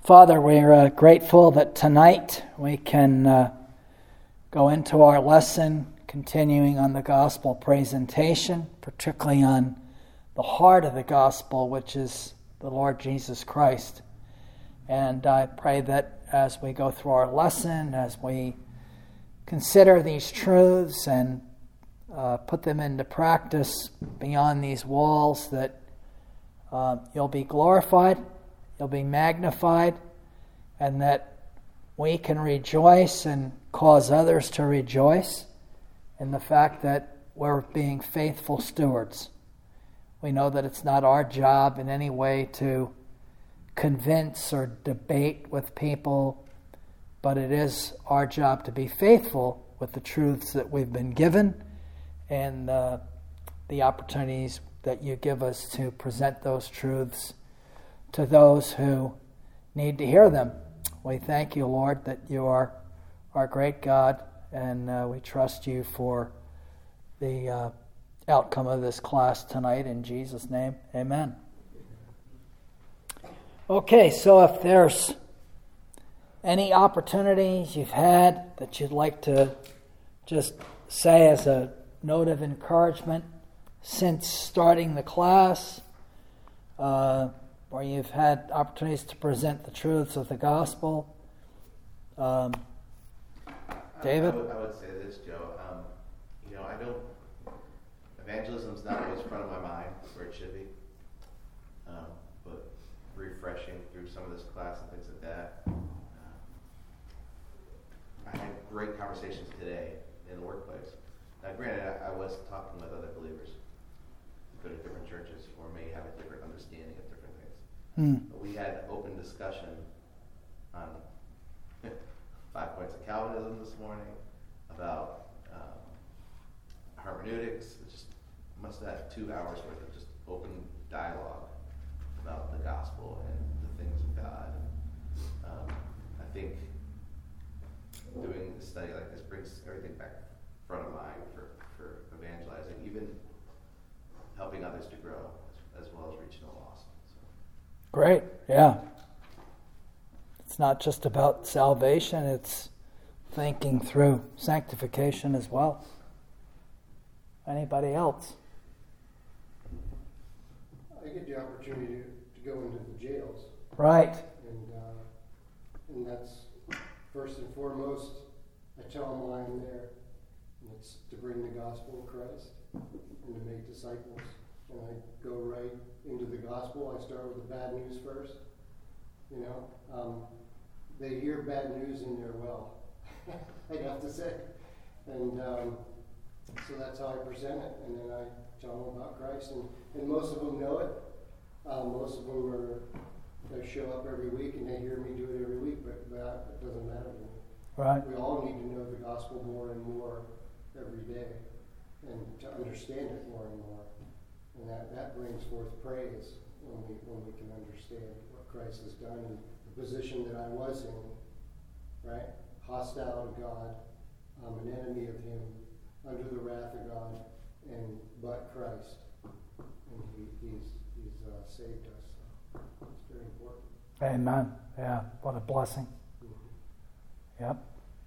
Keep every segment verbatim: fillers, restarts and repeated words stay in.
Father, we're uh, grateful that tonight we can uh, go into our lesson, continuing on the gospel presentation, particularly on the heart of the gospel, which is the Lord Jesus Christ. And I pray that as we go through our lesson, as we consider these truths and uh, put them into practice beyond these walls, that uh, you'll be glorified, you'll be magnified, and that we can rejoice and cause others to rejoice in the fact that we're being faithful stewards. We know that it's not our job in any way to convince or debate with people, but it is our job to be faithful with the truths that we've been given and uh, the opportunities that you give us to present those truths to those who need to hear them. We thank you, Lord, that you are our great God, and uh, we trust you for the uh, outcome of this class tonight. In Jesus' name, amen. Okay, so if there's any opportunities you've had that you'd like to just say as a note of encouragement since starting the class, uh, where you've had opportunities to present the truths of the gospel. Um, David? I would, I would say this, Joe. Um, you know, I don't, evangelism's not always front of my mind where it should be. Um, but refreshing through some of this class and things like that. Um, I had great conversations today in the workplace. Now, granted, I, I was talking with other believers who go to different churches or may have a different understanding of different things. Hmm. But we had open discussion on five points of Calvinism this morning, about um, hermeneutics. It just must have had two hours worth of just open dialogue about the gospel and the things of God. Um, I think doing a study like this brings everything back front of mind for, for evangelizing, even helping others to grow as, as well as reaching the lost. So. Great, yeah. It's not just about salvation, it's thinking through sanctification as well. Anybody else? I get the opportunity to, to go into the jails. Right. And uh, and that's first and foremost, I tell them why I'm there. And it's to bring the gospel of Christ and to make disciples. And I go right into the gospel. I start with the bad news first. You know, um, they hear bad news and they're well. I'd have to say. And um, so that's how I present it. And then I tell them about Christ. And, and most of them know it. Um, most of them are, they show up every week and they hear me do it every week, but that it doesn't matter to me. Right. We all need to know the gospel more and more every day and to understand it more and more. And that, that brings forth praise when we when we can understand what Christ has done and the position that I was in, right? Hostile to God, I'm an enemy of Him, under the wrath of God, and but Christ, and He He's He's uh, saved us. So it's very important. Amen. Yeah, what a blessing. Mm-hmm. Yep.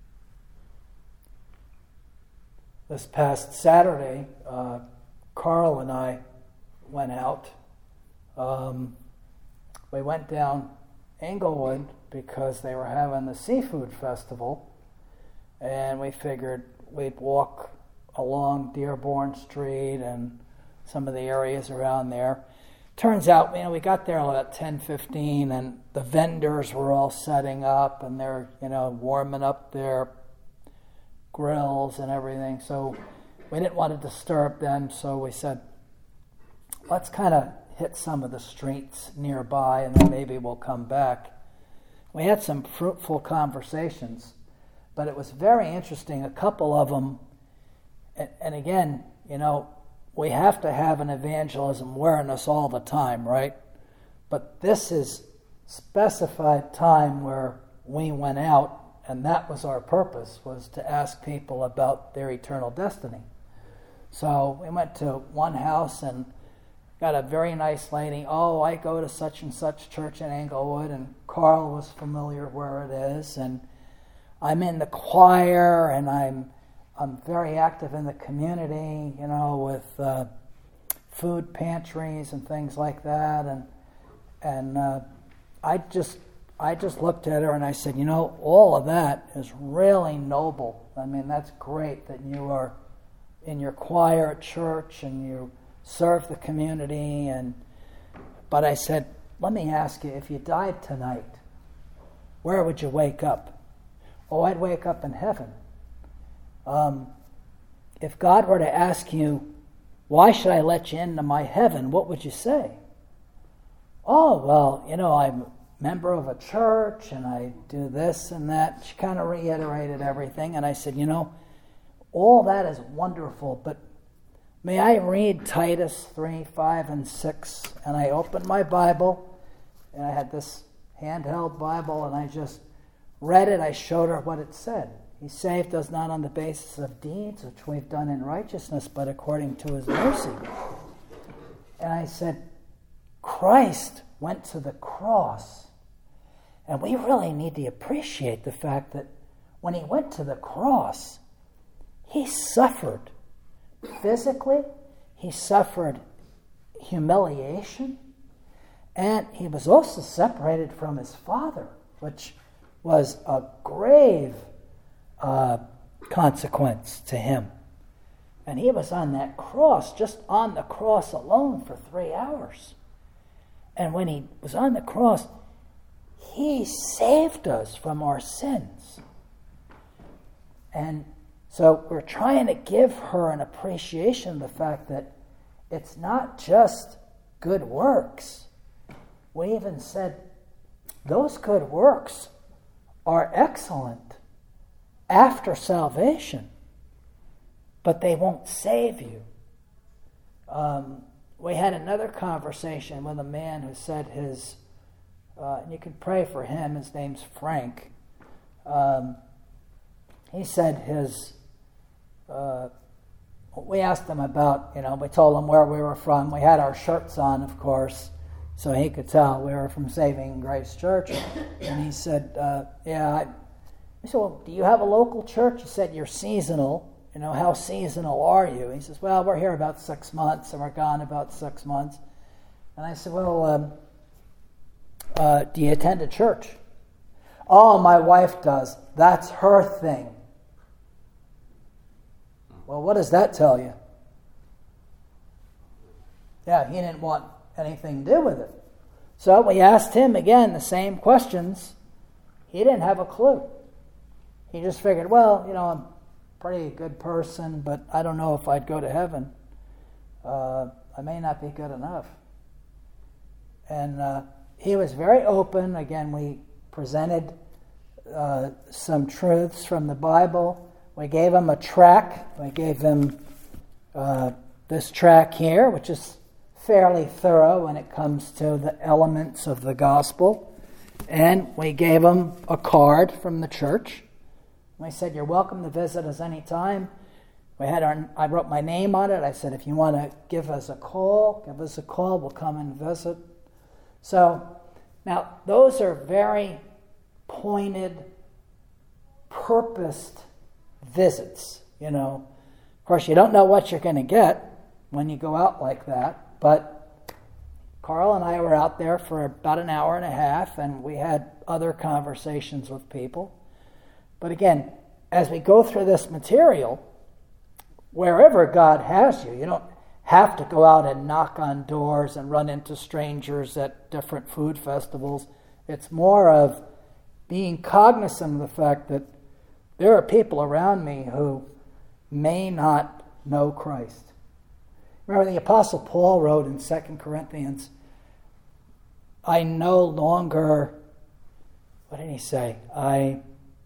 This past Saturday, uh, Carl and I went out. Um, we went down Englewood because they were having the seafood festival, and we figured we'd walk along Dearborn Street and some of the areas around there. Turns out, you know, we got there about ten fifteen, and the vendors were all setting up, and they're, you know, warming up their grills and everything. So we didn't want to disturb them, so we said, let's kind of hit some of the streets nearby, and then maybe we'll come back. We had some fruitful conversations, but it was very interesting. A couple of them, and, and again, you know, we have to have an evangelism wearing us all the time, right? But this is specified time where we went out, and that was our purpose, was to ask people about their eternal destiny. So we went to one house and got a very nice lady. Oh, I go to such and such church in Englewood. And Carl was familiar where it is, and I'm in the choir, and I'm I'm very active in the community, you know, with uh, food pantries and things like that, and and uh, I just I just looked at her and I said, you know, all of that is really noble. I mean, that's great that you are in your choir at church and you serve the community, and but I said, let me ask you, if you died tonight, where would you wake up? Oh, I'd wake up in heaven. Um, if God were to ask you, why should I let you into my heaven, what would you say? Oh, well, you know, I'm a member of a church and I do this and that. She kind of reiterated everything, and I said, you know, all that is wonderful, but may I read Titus three, five, and six? And I opened my Bible, and I had this handheld Bible, and I just read it. I showed her what it said. He saved us not on the basis of deeds, which we've done in righteousness, but according to his mercy. And I said, Christ went to the cross. And we really need to appreciate the fact that when he went to the cross, he suffered physically, he suffered humiliation, and he was also separated from his Father, which was a grave uh, consequence to him. And he was on that cross, just on the cross alone for three hours. And when he was on the cross, he saved us from our sins. And so we're trying to give her an appreciation of the fact that it's not just good works. We even said those good works are excellent after salvation, but they won't save you. Um, we had another conversation with a man who said his, uh, and you can pray for him, his name's Frank. Um, he said his, uh, we asked him about, you know, we told him where we were from. We had our shirts on, of course, so he could tell we were from Saving Grace Church. And he said, uh, yeah, I, I said, well, do you have a local church? He said, you're seasonal. You know, how seasonal are you? He says, well, we're here about six months, and we're gone about six months. And I said, well, um, uh, do you attend a church? Oh, my wife does. That's her thing. Well, what does that tell you? Yeah, he didn't want anything to do with it. So we asked him again the same questions. He didn't have a clue. He just figured, well, you know, I'm a pretty good person, but I don't know if I'd go to heaven. Uh, I may not be good enough. And uh, he was very open. Again, we presented uh, some truths from the Bible. We gave him a track. We gave him uh, this track here, which is fairly thorough when it comes to the elements of the gospel. And we gave him a card from the church. We said, you're welcome to visit us anytime. We had our, I wrote my name on it. I said, if you want to give us a call, give us a call. We'll come and visit. So, now, those are very pointed, purposed visits, you know. Of course, you don't know what you're going to get when you go out like that, but Carl and I were out there for about an hour and a half, and we had other conversations with people. But again, as we go through this material, wherever God has you, you don't have to go out and knock on doors and run into strangers at different food festivals. It's more of being cognizant of the fact that there are people around me who may not know Christ. Remember, the Apostle Paul wrote in Second Corinthians, I no longer, what did he say? I,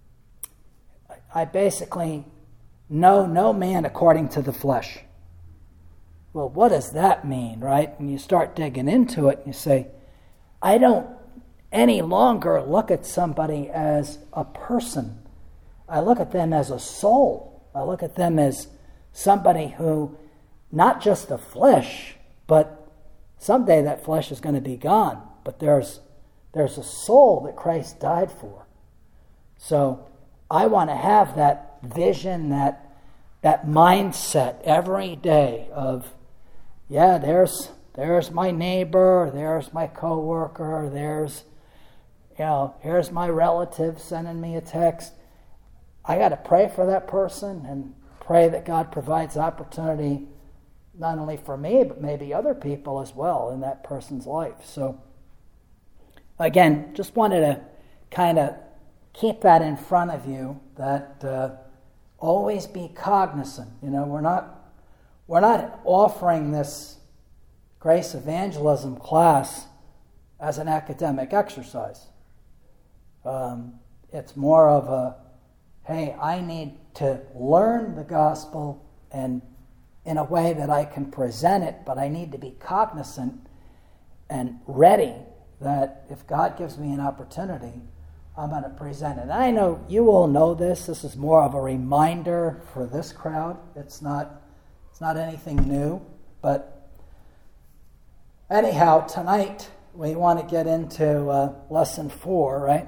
I basically know no man according to the flesh. Well, what does that mean, right? And you start digging into it and you say, I don't any longer look at somebody as a person. I look at them as a soul. I look at them as somebody who, not just the flesh, but someday that flesh is going to be gone. But there's There's a soul that Christ died for. So I want to have that vision, that that mindset every day of, yeah, there's there's my neighbor, there's my coworker, there's, you know, here's my relative sending me a text. I got to pray for that person and pray that God provides opportunity not only for me, but maybe other people as well in that person's life. So, again, just wanted to kind of keep that in front of you, that uh, always be cognizant. You know, we're not we're not offering this grace evangelism class as an academic exercise. Um, it's more of a, hey, I need to learn the gospel and in a way that I can present it, but I need to be cognizant and ready that if God gives me an opportunity, I'm going to present it. And I know you all know this. This is more of a reminder for this crowd. It's not, it's not anything new. But anyhow, tonight we want to get into uh, lesson four, right?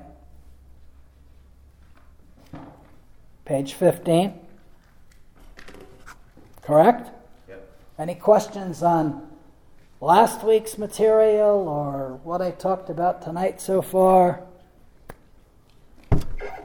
Page fifteen. Correct? Yep. Any questions on last week's material or what I talked about tonight so far? Just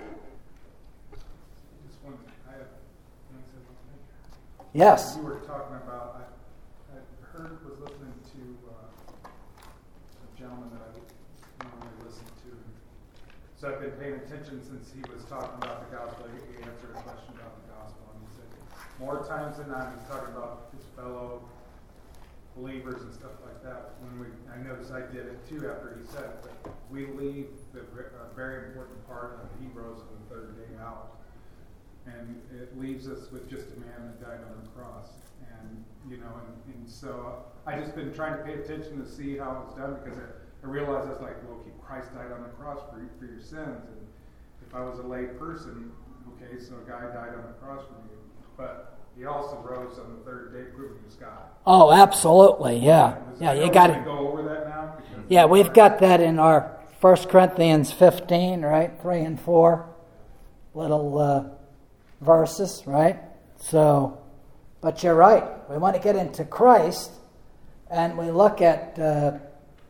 one, I have, can I say one thing? Yes. You were talking about, I, I heard, was listening to uh, a gentleman that I normally listen to. So I've been paying attention since he was talking about the gospel. He answered a question about the gospel, and he said more times than not he's talking about his fellow believers and stuff like that. When we, I noticed I did it too after he said it, but we leave the uh, very important part of he rose on the third day out, and it leaves us with just a man that died on the cross. And you know, and, and so I just been trying to pay attention to see how it's done, because I, I realized I was like, well, okay, Christ died on the cross for for your sins, and if I was a lay person, okay, so a guy died on the cross for me, but he also rose on the third day, proving he was God. Oh, absolutely, yeah. Yeah, you got to it. go over that now. Yeah, we've got that in our First Corinthians fifteen, right? Three and four little uh, verses, right? So, but you're right. We want to get into Christ, and we look at uh,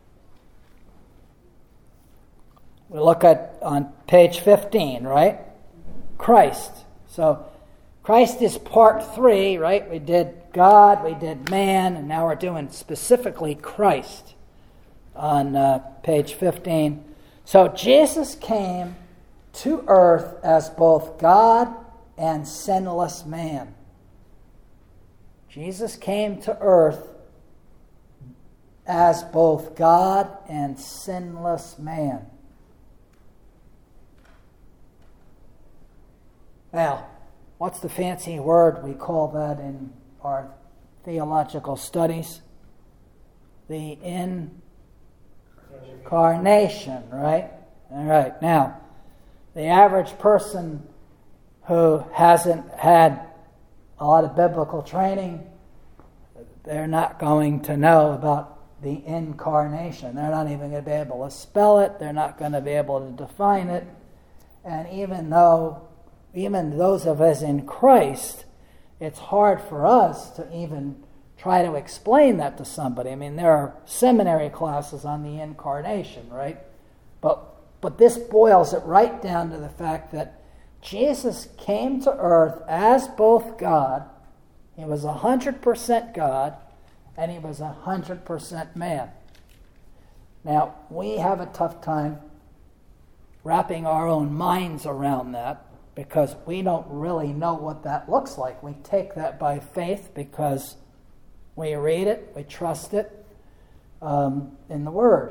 we look at on page fifteen, right? Christ. So Christ is part three, right? We did God, we did man, and now we're doing specifically Christ on uh, page fifteen. So Jesus came to earth as both God and sinless man. Jesus came to earth as both God and sinless man. Now, what's the fancy word we call that in our theological studies? The incarnation, right? All right. Now, the average person who hasn't had a lot of biblical training, they're not going to know about the incarnation. They're not even going to be able to spell it. They're not going to be able to define it. And even though Even those of us in Christ, it's hard for us to even try to explain that to somebody. I mean, there are seminary classes on the incarnation, right? But but this boils it right down to the fact that Jesus came to earth as both God. He was one hundred percent God, and he was one hundred percent man. Now, we have a tough time wrapping our own minds around that, because we don't really know what that looks like. We take that by faith because we read it, we trust it um, in the Word.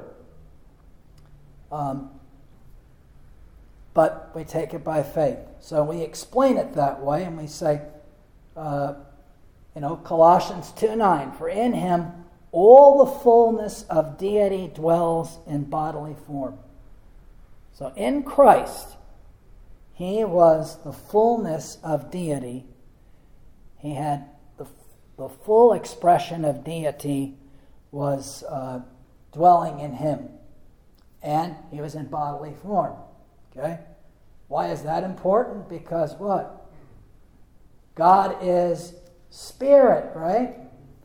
Um, but we take it by faith. So we explain it that way, and we say, uh, you know, Colossians two nine, for in him all the fullness of deity dwells in bodily form. So in Christ, he was the fullness of deity. He had the, the full expression of deity was uh, dwelling in him. and he was in bodily form. Okay? Why is that important? Because what? God is spirit, right?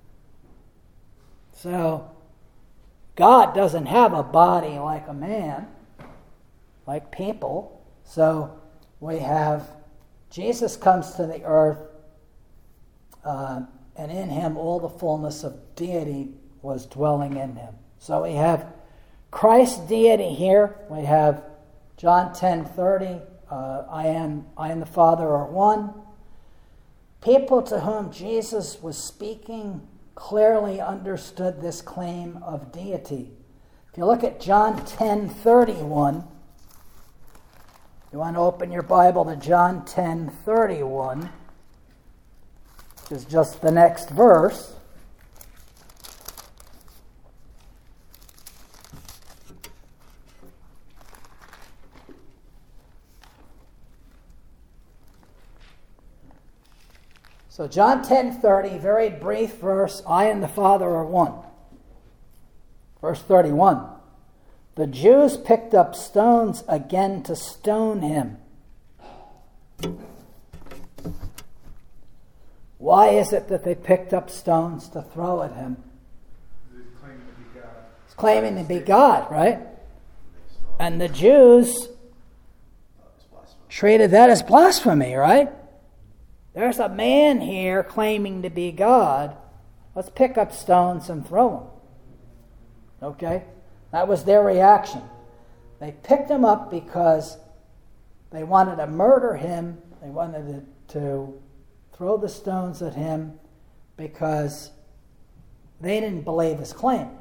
So, God doesn't have a body like a man, like people. So, we have Jesus comes to the earth, uh, and in him all the fullness of deity was dwelling in him. So we have Christ's deity here. We have John ten thirty, uh, I am I and the Father are one. People to whom Jesus was speaking clearly understood this claim of deity. If you look at John ten thirty-one, you want to open your Bible to John ten thirty-one, which is just the next verse. So John ten thirty, very brief verse, I and the Father are one. Verse thirty-one, the Jews picked up stones again to stone him. Why is it that they picked up stones to throw at him? He's claiming to be God. He's claiming to be God, right? And the Jews treated that as blasphemy, right? There's a man here claiming to be God. Let's pick up stones and throw him. Okay? That was their reaction. They picked him up because they wanted to murder him. They wanted to, to throw the stones at him because they didn't believe his claim.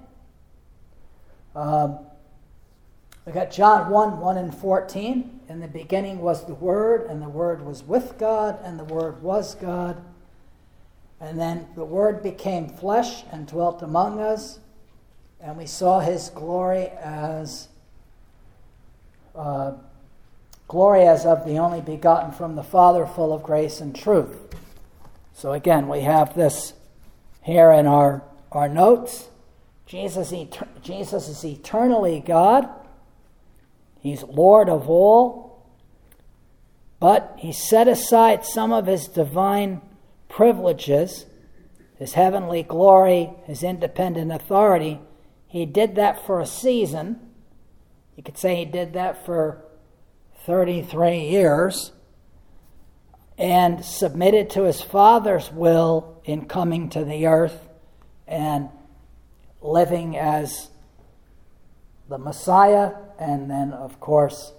Um, we got John one, one and fourteen. In the beginning was the Word, and the Word was with God, and the Word was God. And then the Word became flesh and dwelt among us, and we saw his glory as uh, glory as of the only begotten from the Father, full of grace and truth. So again, we have this here in our, our notes. Jesus, eter- Jesus is eternally God. He's Lord of all, but he set aside some of his divine privileges, his heavenly glory, his independent authority. He did that for a season. You could say he did that for thirty-three years and submitted to his Father's will in coming to the earth and living as the Messiah. And then, of course,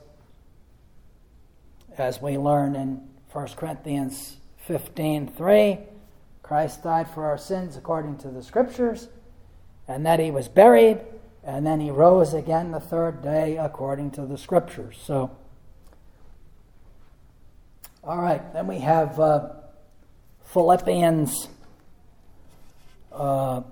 as we learn in First Corinthians fifteen three, Christ died for our sins according to the Scriptures, and that he was buried, and then he rose again the third day according to the Scriptures. So, all right, then we have uh, Philippians uh,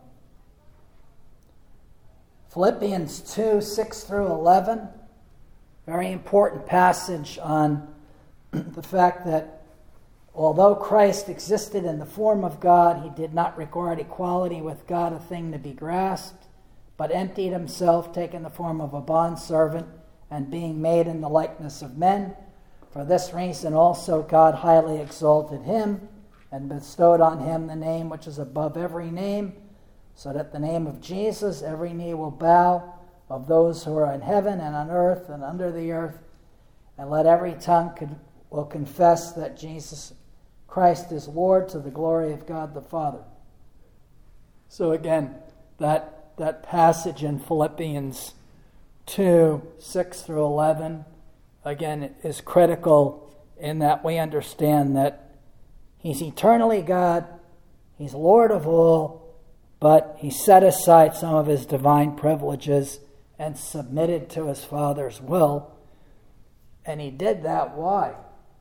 Philippians two, six through eleven, very important passage on the fact that although Christ existed in the form of God, he did not regard equality with God a thing to be grasped, but emptied himself, taking the form of a bondservant, and being made in the likeness of men. For this reason also God highly exalted him, and bestowed on him the name which is above every name, so that the name of Jesus every knee will bow, of those who are in heaven and on earth and under the earth, and let every tongue con- will confess that Jesus Christ is Lord, to the glory of God the Father. So again, that that passage in Philippians two, six through eleven, again, is critical in that we understand that he's eternally God, he's Lord of all, but he set aside some of his divine privileges and submitted to his Father's will. And he did that, why?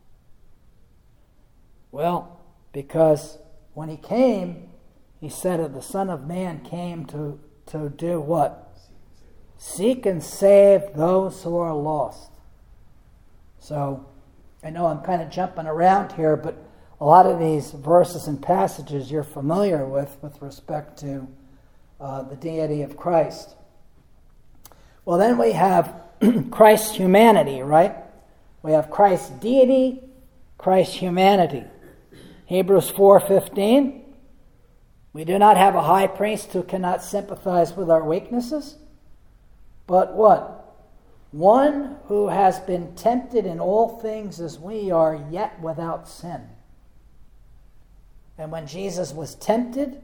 Well, because when he came, he said that the Son of Man came to, to do what? Seek and save those who are lost. So, I know I'm kind of jumping around here, but a lot of these verses and passages you're familiar with with respect to uh, the deity of Christ. Well, then we have Christ's humanity, right? We have Christ's deity, Christ's humanity. Hebrews four fifteen, we do not have a high priest who cannot sympathize with our weaknesses, but what? One who has been tempted in all things as we are, yet without sin. And when Jesus was tempted,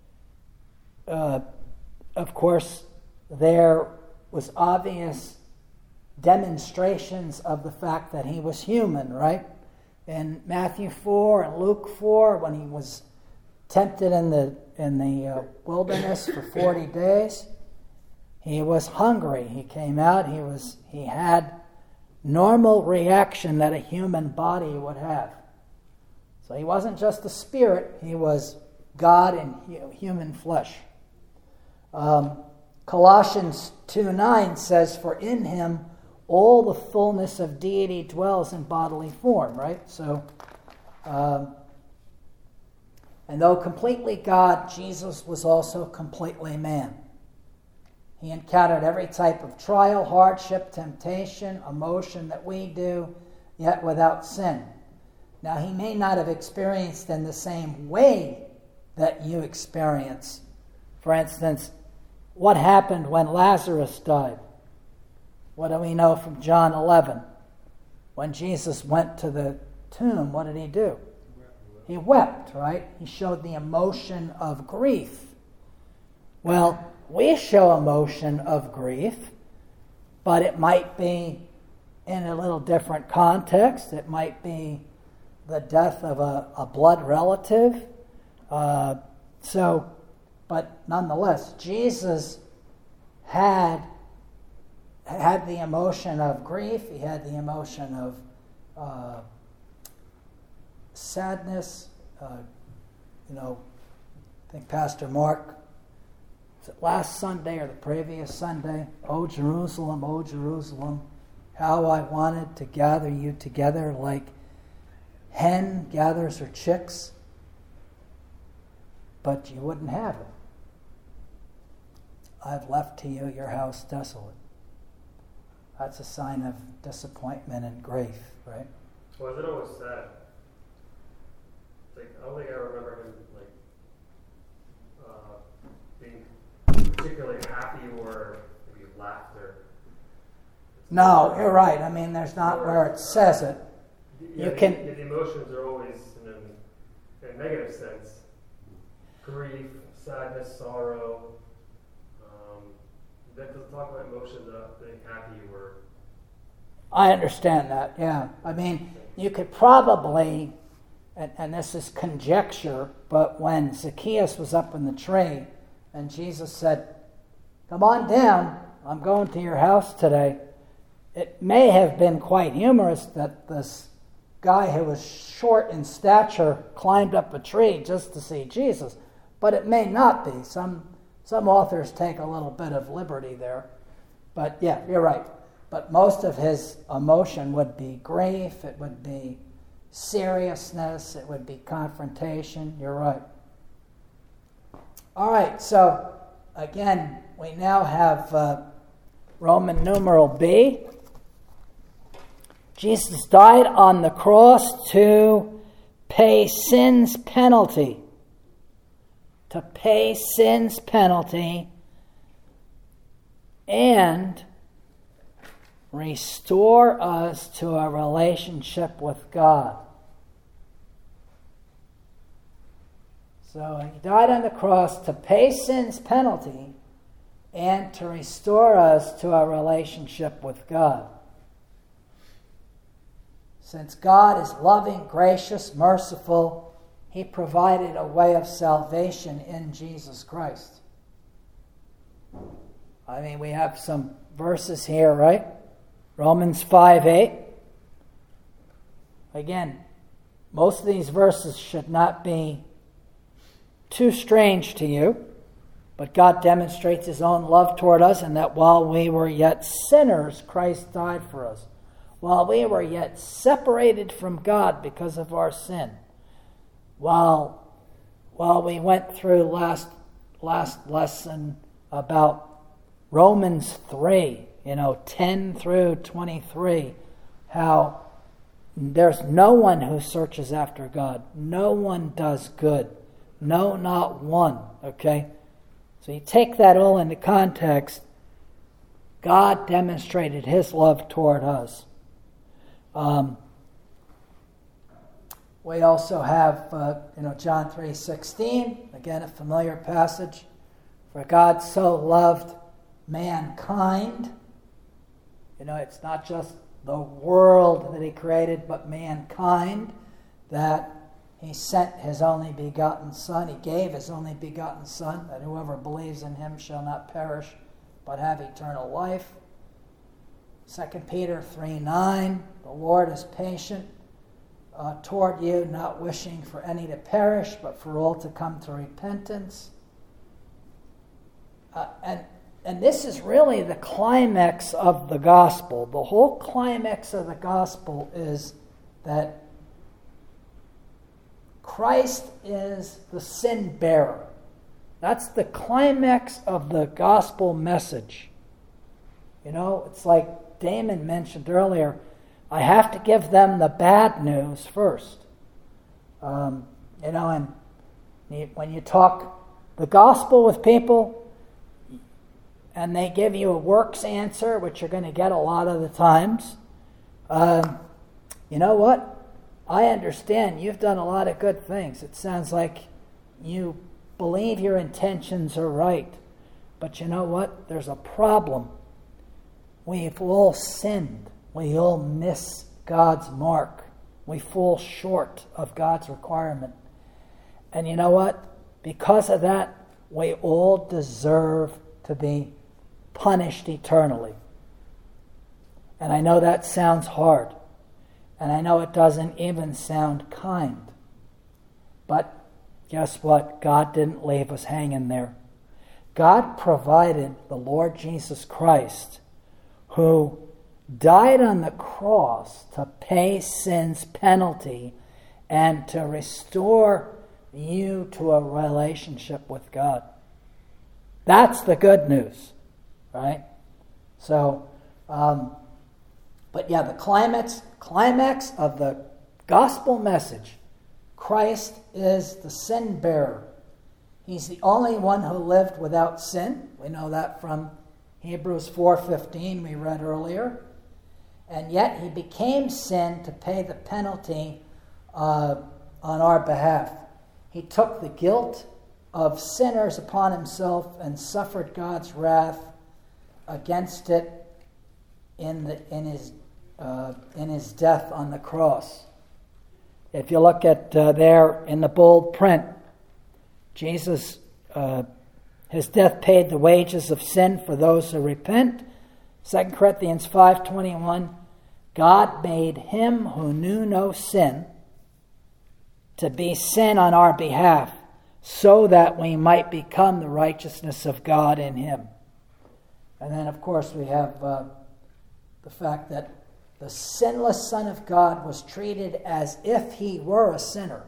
uh, of course, there was obvious demonstrations of the fact that he was human, right? In Matthew four and Luke four, when he was tempted in the in the uh, wilderness for forty days, he was hungry. He came out. He was he had normal reaction that a human body would have. So he wasn't just a spirit. He was God in hu- human flesh. Um, Colossians two nine says, "For in him all the fullness of deity dwells in bodily form," right? So, um, and though completely God, Jesus was also completely man. He encountered every type of trial, hardship, temptation, emotion that we do, yet without sin. Now, he may not have experienced in the same way that you experience. For instance, what happened when Lazarus died? What do we know from John eleven? When Jesus went to the tomb, what did he do? He wept, right? He showed the emotion of grief. Well, we show emotion of grief, but it might be in a little different context. It might be the death of a, a blood relative. Uh, so, but nonetheless, Jesus had had the emotion of grief. He had the emotion of uh, sadness. Uh, you know, I think Pastor Mark, was it last Sunday or the previous Sunday? "O Jerusalem, O Jerusalem, how I wanted to gather you together like hen gathers her chicks, but you wouldn't have it. I've left to you your house desolate." That's a sign of disappointment and grief, right? Well, is it always sad? It's like, I don't think I remember him like uh, being particularly happy or maybe laughter. No, you're right. I mean, there's not where it says it. Yeah, You the, can. yeah, the emotions are always in a, in a negative sense. Grief, sadness, sorrow. Um, that doesn't talk about emotions of being happy or. I understand that, yeah. I mean, you could probably, and, and this is conjecture, but when Zacchaeus was up in the tree and Jesus said, "Come on down, I'm going to your house today," it may have been quite humorous that this guy who was short in stature climbed up a tree just to see Jesus, but it may not be. Some some authors take a little bit of liberty there. But yeah, you're right. But most of his emotion would be grief, it would be seriousness, it would be confrontation. You're right. All right, so again, we now have uh, Roman numeral B. Jesus died on the cross to pay sin's penalty. To pay sin's penalty and restore us to a relationship with God. So he died on the cross to pay sin's penalty and to restore us to a relationship with God. Since God is loving, gracious, merciful, he provided a way of salvation in Jesus Christ. I mean, we have some verses here, right? Romans five eight. Again, most of these verses should not be too strange to you, but God demonstrates his own love toward us in that while we were yet sinners, Christ died for us. While we were yet separated from God because of our sin, while while we went through last last lesson about Romans three, you know, ten through twenty-three, how there's no one who searches after God. No one does good. No, not one. Okay? So you take that all into context. God demonstrated his love toward us. Um, we also have, uh, you know, John three sixteen, again a familiar passage. For God so loved mankind. You know, it's not just the world that he created, but mankind, that he sent his only begotten Son. He gave his only begotten Son, that whoever believes in him shall not perish, but have eternal life. Second Peter three nine, the Lord is patient uh, toward you, not wishing for any to perish, but for all to come to repentance. Uh, and and this is really the climax of the gospel. The whole climax of the gospel is that Christ is the sin bearer. That's the climax of the gospel message. You know, it's like Damon mentioned earlier, I have to give them the bad news first. Um, you know, and when you talk the gospel with people, and they give you a works answer, which you're going to get a lot of the times, um, you know what? I understand you've done a lot of good things. It sounds like you believe your intentions are right. But you know what? There's a problem. We've all sinned. We all miss God's mark. We fall short of God's requirement. And you know what? Because of that, we all deserve to be punished eternally. And I know that sounds hard. And I know it doesn't even sound kind. But guess what? God didn't leave us hanging there. God provided the Lord Jesus Christ, who died on the cross to pay sin's penalty and to restore you to a relationship with God. That's the good news, right? So, um, but yeah, the climax, climax of the gospel message, Christ is the sin bearer. He's the only one who lived without sin. We know that from Hebrews four fifteen we read earlier. And yet he became sin to pay the penalty uh, on our behalf. He took the guilt of sinners upon himself and suffered God's wrath against it in the in his uh, in his death on the cross. If you look at uh, there in the bold print, Jesus, uh, his death paid the wages of sin for those who repent. Second Corinthians five twenty-one, God made him who knew no sin to be sin on our behalf, so that we might become the righteousness of God in him. And then, of course, we have uh, the fact that the sinless Son of God was treated as if he were a sinner.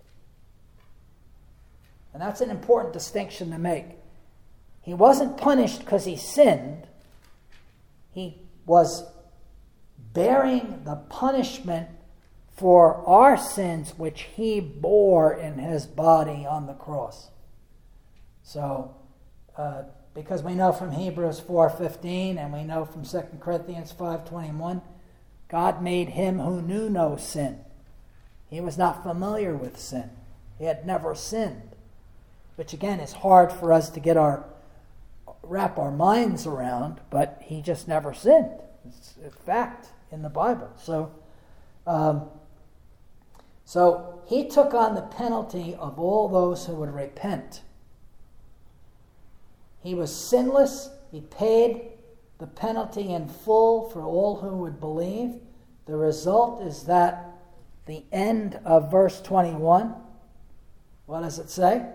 And that's an important distinction to make. He wasn't punished because he sinned. He was bearing the punishment for our sins, which he bore in his body on the cross. So, uh, because we know from Hebrews four fifteen and we know from Second Corinthians five twenty-one, God made him who knew no sin. He was not familiar with sin. He had never sinned. Which again is hard for us to get our wrap our minds around, but he just never sinned. It's a fact in the Bible. So, um, so he took on the penalty of all those who would repent. He was sinless. He paid the penalty in full for all who would believe. The result is that the end of verse twenty-one, what does it say?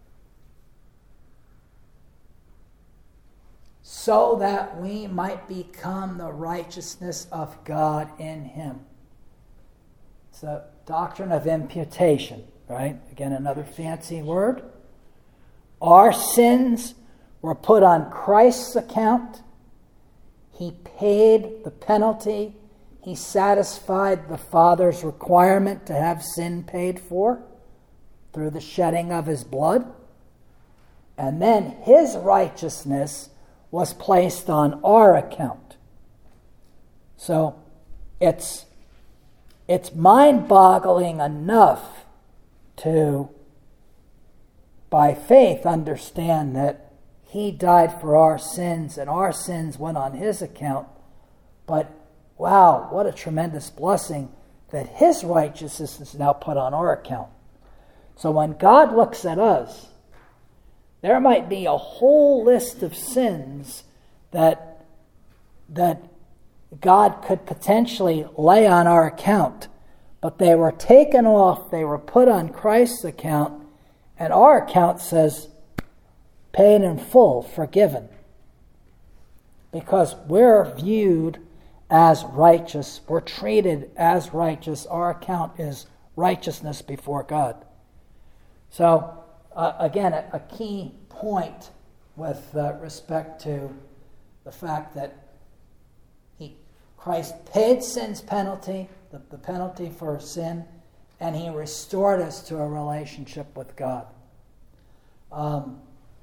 So that we might become the righteousness of God in him. It's the doctrine of imputation, right? Again, another fancy word. Our sins were put on Christ's account. He paid the penalty. He satisfied the Father's requirement to have sin paid for through the shedding of his blood. And then his righteousness was placed on our account. So it's, it's mind-boggling enough to, by faith, understand that he died for our sins and our sins went on his account. But wow, what a tremendous blessing that his righteousness is now put on our account. So when God looks at us, there might be a whole list of sins that, that God could potentially lay on our account, but they were taken off, they were put on Christ's account, and our account says, paid in full, forgiven. Because we're viewed as righteous, we're treated as righteous, our account is righteousness before God. So, uh, again, a, a key point with uh, respect to the fact that he, Christ paid sin's penalty, the, the penalty for sin, and he restored us to a relationship with God. Um,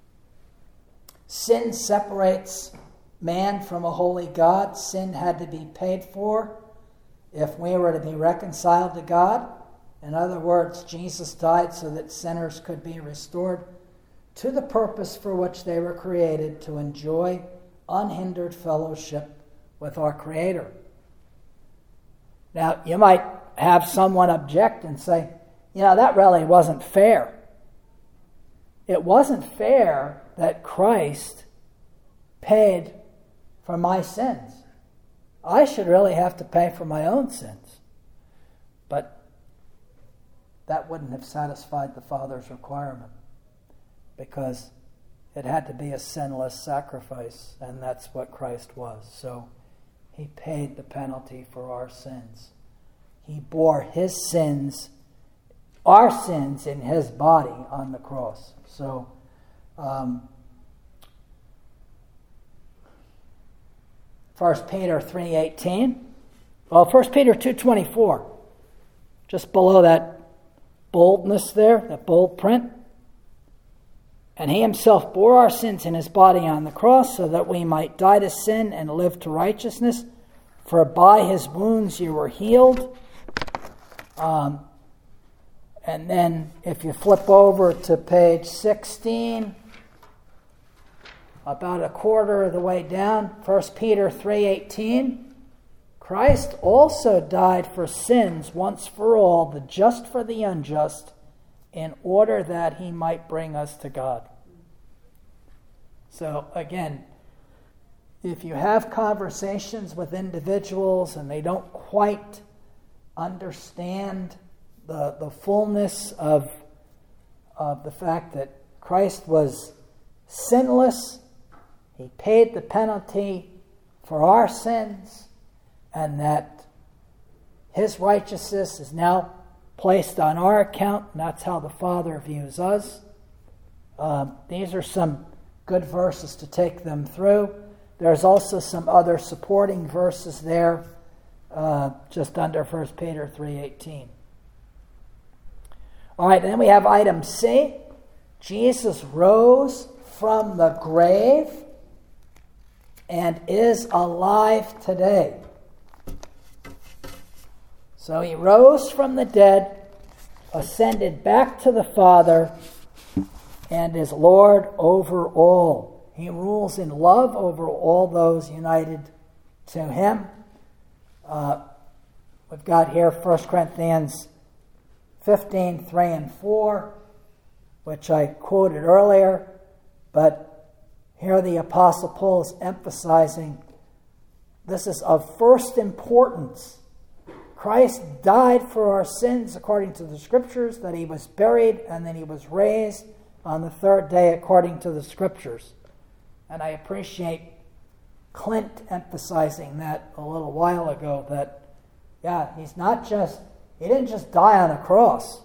sin separates man from a holy God. Sin had to be paid for if we were to be reconciled to God. In other words, Jesus died so that sinners could be restored to the purpose for which they were created, to enjoy unhindered fellowship with our Creator. Now, you might have someone object and say, you know, that really wasn't fair. It wasn't fair that Christ paid for my sins. I should really have to pay for my own sins. But that wouldn't have satisfied the Father's requirement, because it had to be a sinless sacrifice, and that's what Christ was. So he paid the penalty for our sins. He bore his sins, our sins, in his body on the cross. So um, First Peter three eighteen. Well, First Peter two twenty-four. Just below that boldness there, that bold print. And he himself bore our sins in his body on the cross, so that we might die to sin and live to righteousness. For by his wounds you were healed. Um, and then if you flip over to page sixteen, about a quarter of the way down, First Peter three eighteen, Christ also died for sins once for all, the just for the unjust, in order that he might bring us to God. So again, if you have conversations with individuals and they don't quite understand the, the fullness of, of the fact that Christ was sinless, he paid the penalty for our sins, and that his righteousness is now placed on our account, and that's how the Father views us. Um, these are some good verses to take them through. There's also some other supporting verses there, uh, just under First Peter three eighteen. All right, then we have item C. Jesus rose from the grave and is alive today. So he rose from the dead, ascended back to the Father, and is Lord over all. He rules in love over all those united to him. Uh, we've got here First Corinthians fifteen, three and four, which I quoted earlier, but here the Apostle Paul is emphasizing this is of first importance. Christ died for our sins according to the Scriptures, that he was buried, and then he was raised on the third day according to the Scriptures. And I appreciate Clint emphasizing that a little while ago, that, yeah, he's not just, he didn't just die on a cross.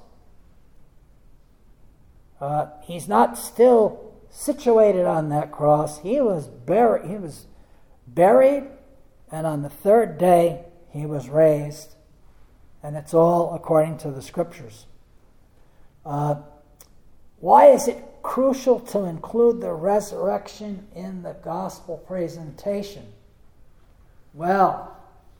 Uh, he's not still situated on that cross. He was buried, he was buried, and on the third day he was raised, and it's all according to the Scriptures. Uh, why is it crucial to include the resurrection in the gospel presentation? Well,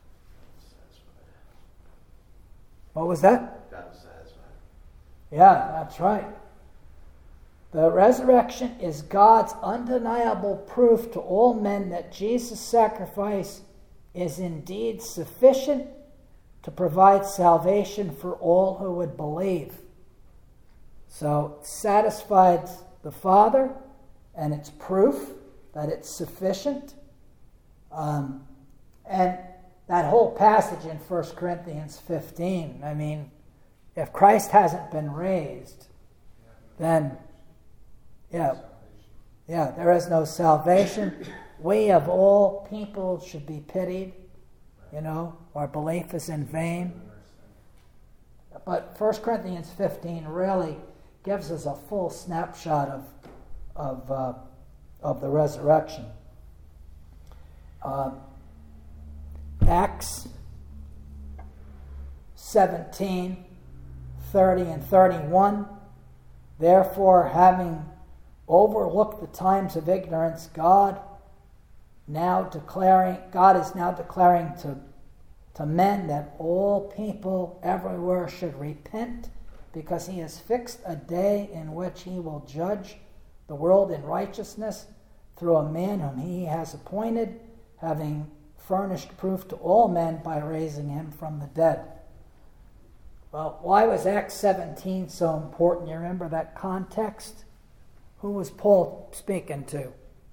what was that? God was satisfied. Yeah, that's right. The resurrection is God's undeniable proof to all men that Jesus' sacrifice is indeed sufficient to provide salvation for all who would believe. So it satisfied the Father, and it's proof that it's sufficient. Um, and that whole passage in First Corinthians fifteen, I mean, if Christ hasn't been raised, then, yeah, yeah, there is no salvation. We of all people should be pitied. You know, our belief is in vain. But First Corinthians fifteen really gives us a full snapshot of of uh, of the resurrection. Uh, Acts seventeen, thirty and thirty-one. Therefore, having overlooked the times of ignorance, God now declaring God is now declaring to to men that all people everywhere should repent, because he has fixed a day in which he will judge the world in righteousness through a man whom he has appointed, having furnished proof to all men by raising him from the dead. Well, why was Acts seventeen so important? You remember that context? Who was Paul speaking to?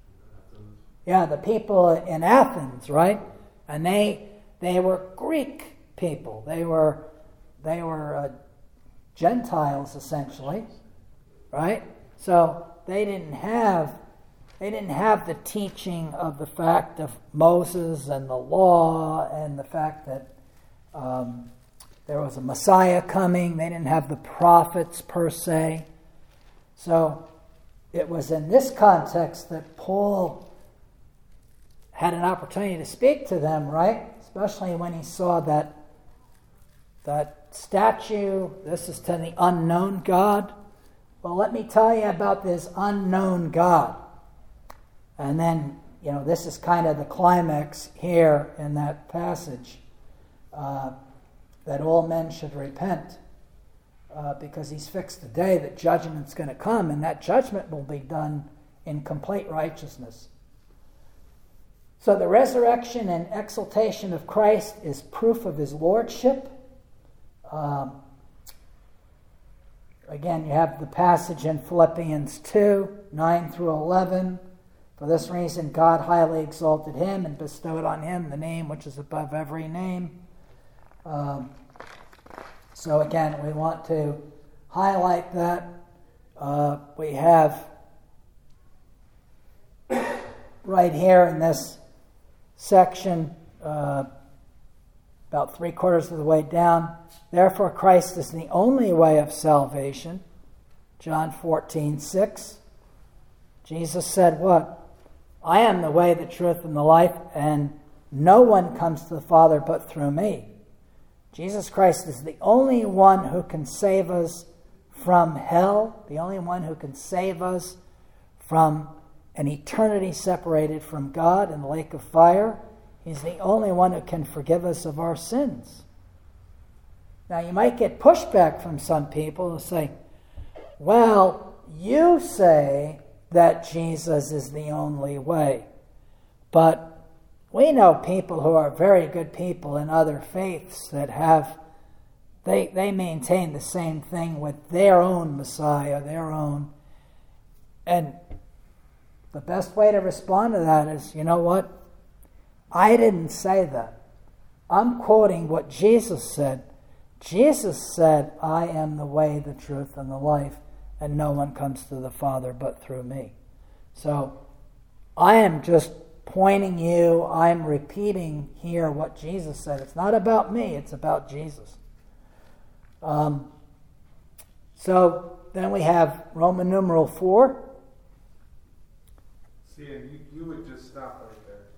Yeah, the people in Athens, right? And they they were Greek people. They were they were uh, Gentiles essentially, right? So they didn't have they didn't have the teaching of the fact of Moses and the law and the fact that um, there was a Messiah coming. They didn't have the prophets per se. So it was in this context that Paul had an opportunity to speak to them, right? Especially when he saw that that statue. This is to the unknown God. Well, let me tell you about this unknown God. And then, you know, this is kind of the climax here in that passage, uh, that all men should repent, uh, because he's fixed the day that judgment's going to come, and that judgment will be done in complete righteousness. So the resurrection and exaltation of Christ is proof of his lordship. Um, again, you have the passage in Philippians two, nine through eleven. For this reason God highly exalted him and bestowed on him the name which is above every name. Um, so again, we want to highlight that. Uh, we have right here in this section, uh, about three quarters of the way down, therefore Christ is the only way of salvation. John fourteen, six. Jesus said what? I am the way, the truth, and the life, and no one comes to the Father but through me. Jesus Christ is the only one who can save us from hell, the only one who can save us from an eternity separated from God in the lake of fire. He's the only one who can forgive us of our sins. Now, you might get pushback from some people who say, well, you say that Jesus is the only way, but we know people who are very good people in other faiths that have, they, they maintain the same thing with their own Messiah, their own. And the best way to respond to that is, you know what? I didn't say that. I'm quoting what Jesus said. Jesus said, I am the way, the truth, and the life, and no one comes to the Father but through me. So I am just pointing you, I'm repeating here what Jesus said. It's not about me, it's about Jesus. Um, so then we have Roman numeral four. See, and you, you would just stop right there.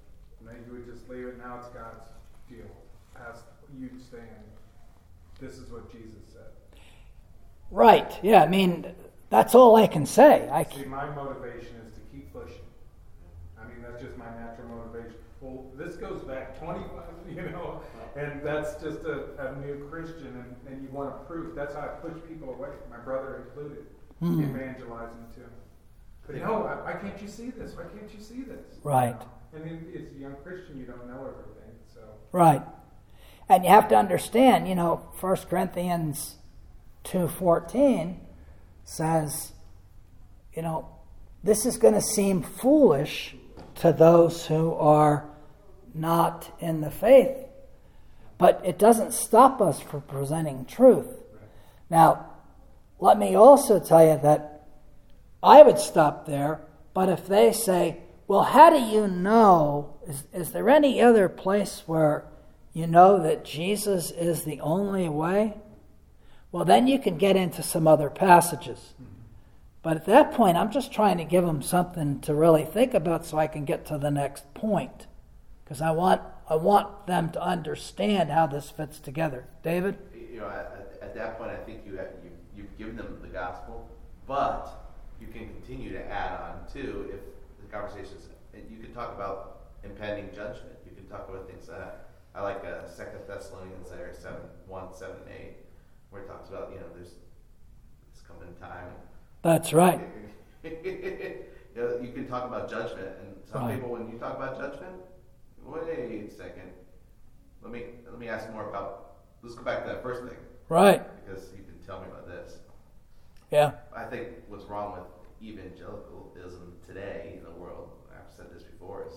And then you would just leave it. Now it's God's deal. Past you saying, this is what Jesus said. Right. Yeah, I mean, that's all I can say. I See, my motivation is to keep pushing. I mean, that's just my natural motivation. Well, this goes back twenty-five, you know, and that's just a, a new Christian, and, and you want to prove. That's how I push people away, my brother included, Hmm. evangelizing too. But no, why, why can't you see this? Why can't you see this? Right. And then it's a young Christian, you don't know everything, so. Right. And you have to understand, you know, First Corinthians two fourteen says, you know, this is going to seem foolish to those who are not in the faith. But it doesn't stop us from presenting truth. Now, let me also tell you that I would stop there, but if they say, well, how do you know, is, is there any other place where you know that Jesus is the only way? Well, then you can get into some other passages. But at that point, I'm just trying to give them something to really think about so I can get to the next point. Because I want I want them to understand how this fits together. David? You know, at, at that point, I think you have, you, you've given them the gospel, but you can continue to add on, too, if the conversations, you can talk about impending judgment. You can talk about things that, I like uh, Second Thessalonians there, seven, one, seven, eight, where it talks about, you know, there's this coming time. That's right. you know, you can talk about judgment, and some Right. people, when you talk about judgment, wait a second. Let me let me ask more about. Let's go back to that first thing. Right. Because you can tell me about this. Yeah. I think what's wrong with evangelicalism today in the world, I've said this before, is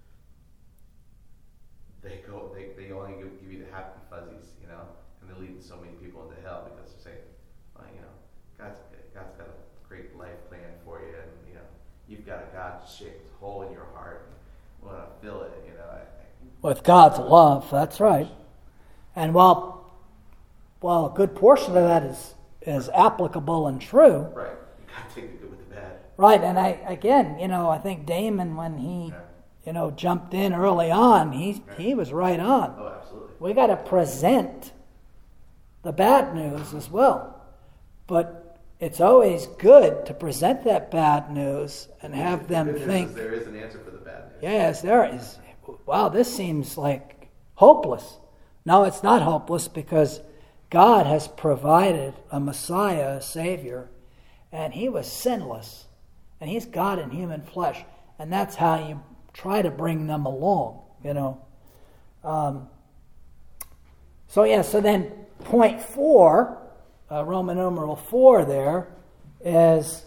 they go they, they only give, give you the happy fuzzies, you know, and they lead so many people into hell because they're saying, well, you know, God's God's got a great life plan for you, and you know, you've got a God-shaped hole in your heart. And want to fill it, you know. I, With God's love, that's right. And while, while a good portion of that is, is applicable and true. right. You got to take the good with the bad. Right, and I again, you know, I think Damon, when he, Yeah. you know, jumped in early on, he, he was right on. Oh, absolutely. We got to present the bad news as well. But it's always good to present that bad news and have them The good news think, is there is an answer for the bad news. yes, there is. Wow, this seems like hopeless. No, it's not hopeless because God has provided a Messiah, a Savior, and he was sinless. And he's God in human flesh. And that's how you try to bring them along, you know. Um, so, yeah, so then point four, uh, Roman numeral four there, is,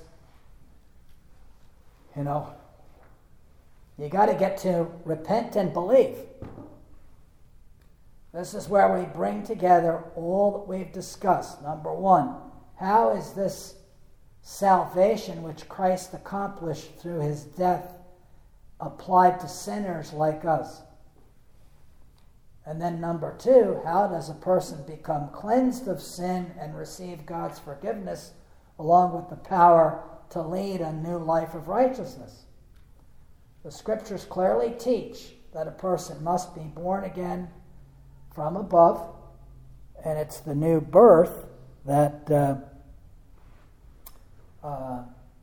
you know, you got to get to repent and believe. This is where we bring together all that we've discussed. Number one, how is this salvation which Christ accomplished through his death applied to sinners like us? And then number two, how does a person become cleansed of sin and receive God's forgiveness along with the power to lead a new life of righteousness? The scriptures clearly teach that a person must be born again from above, and it's the new birth that uh, uh,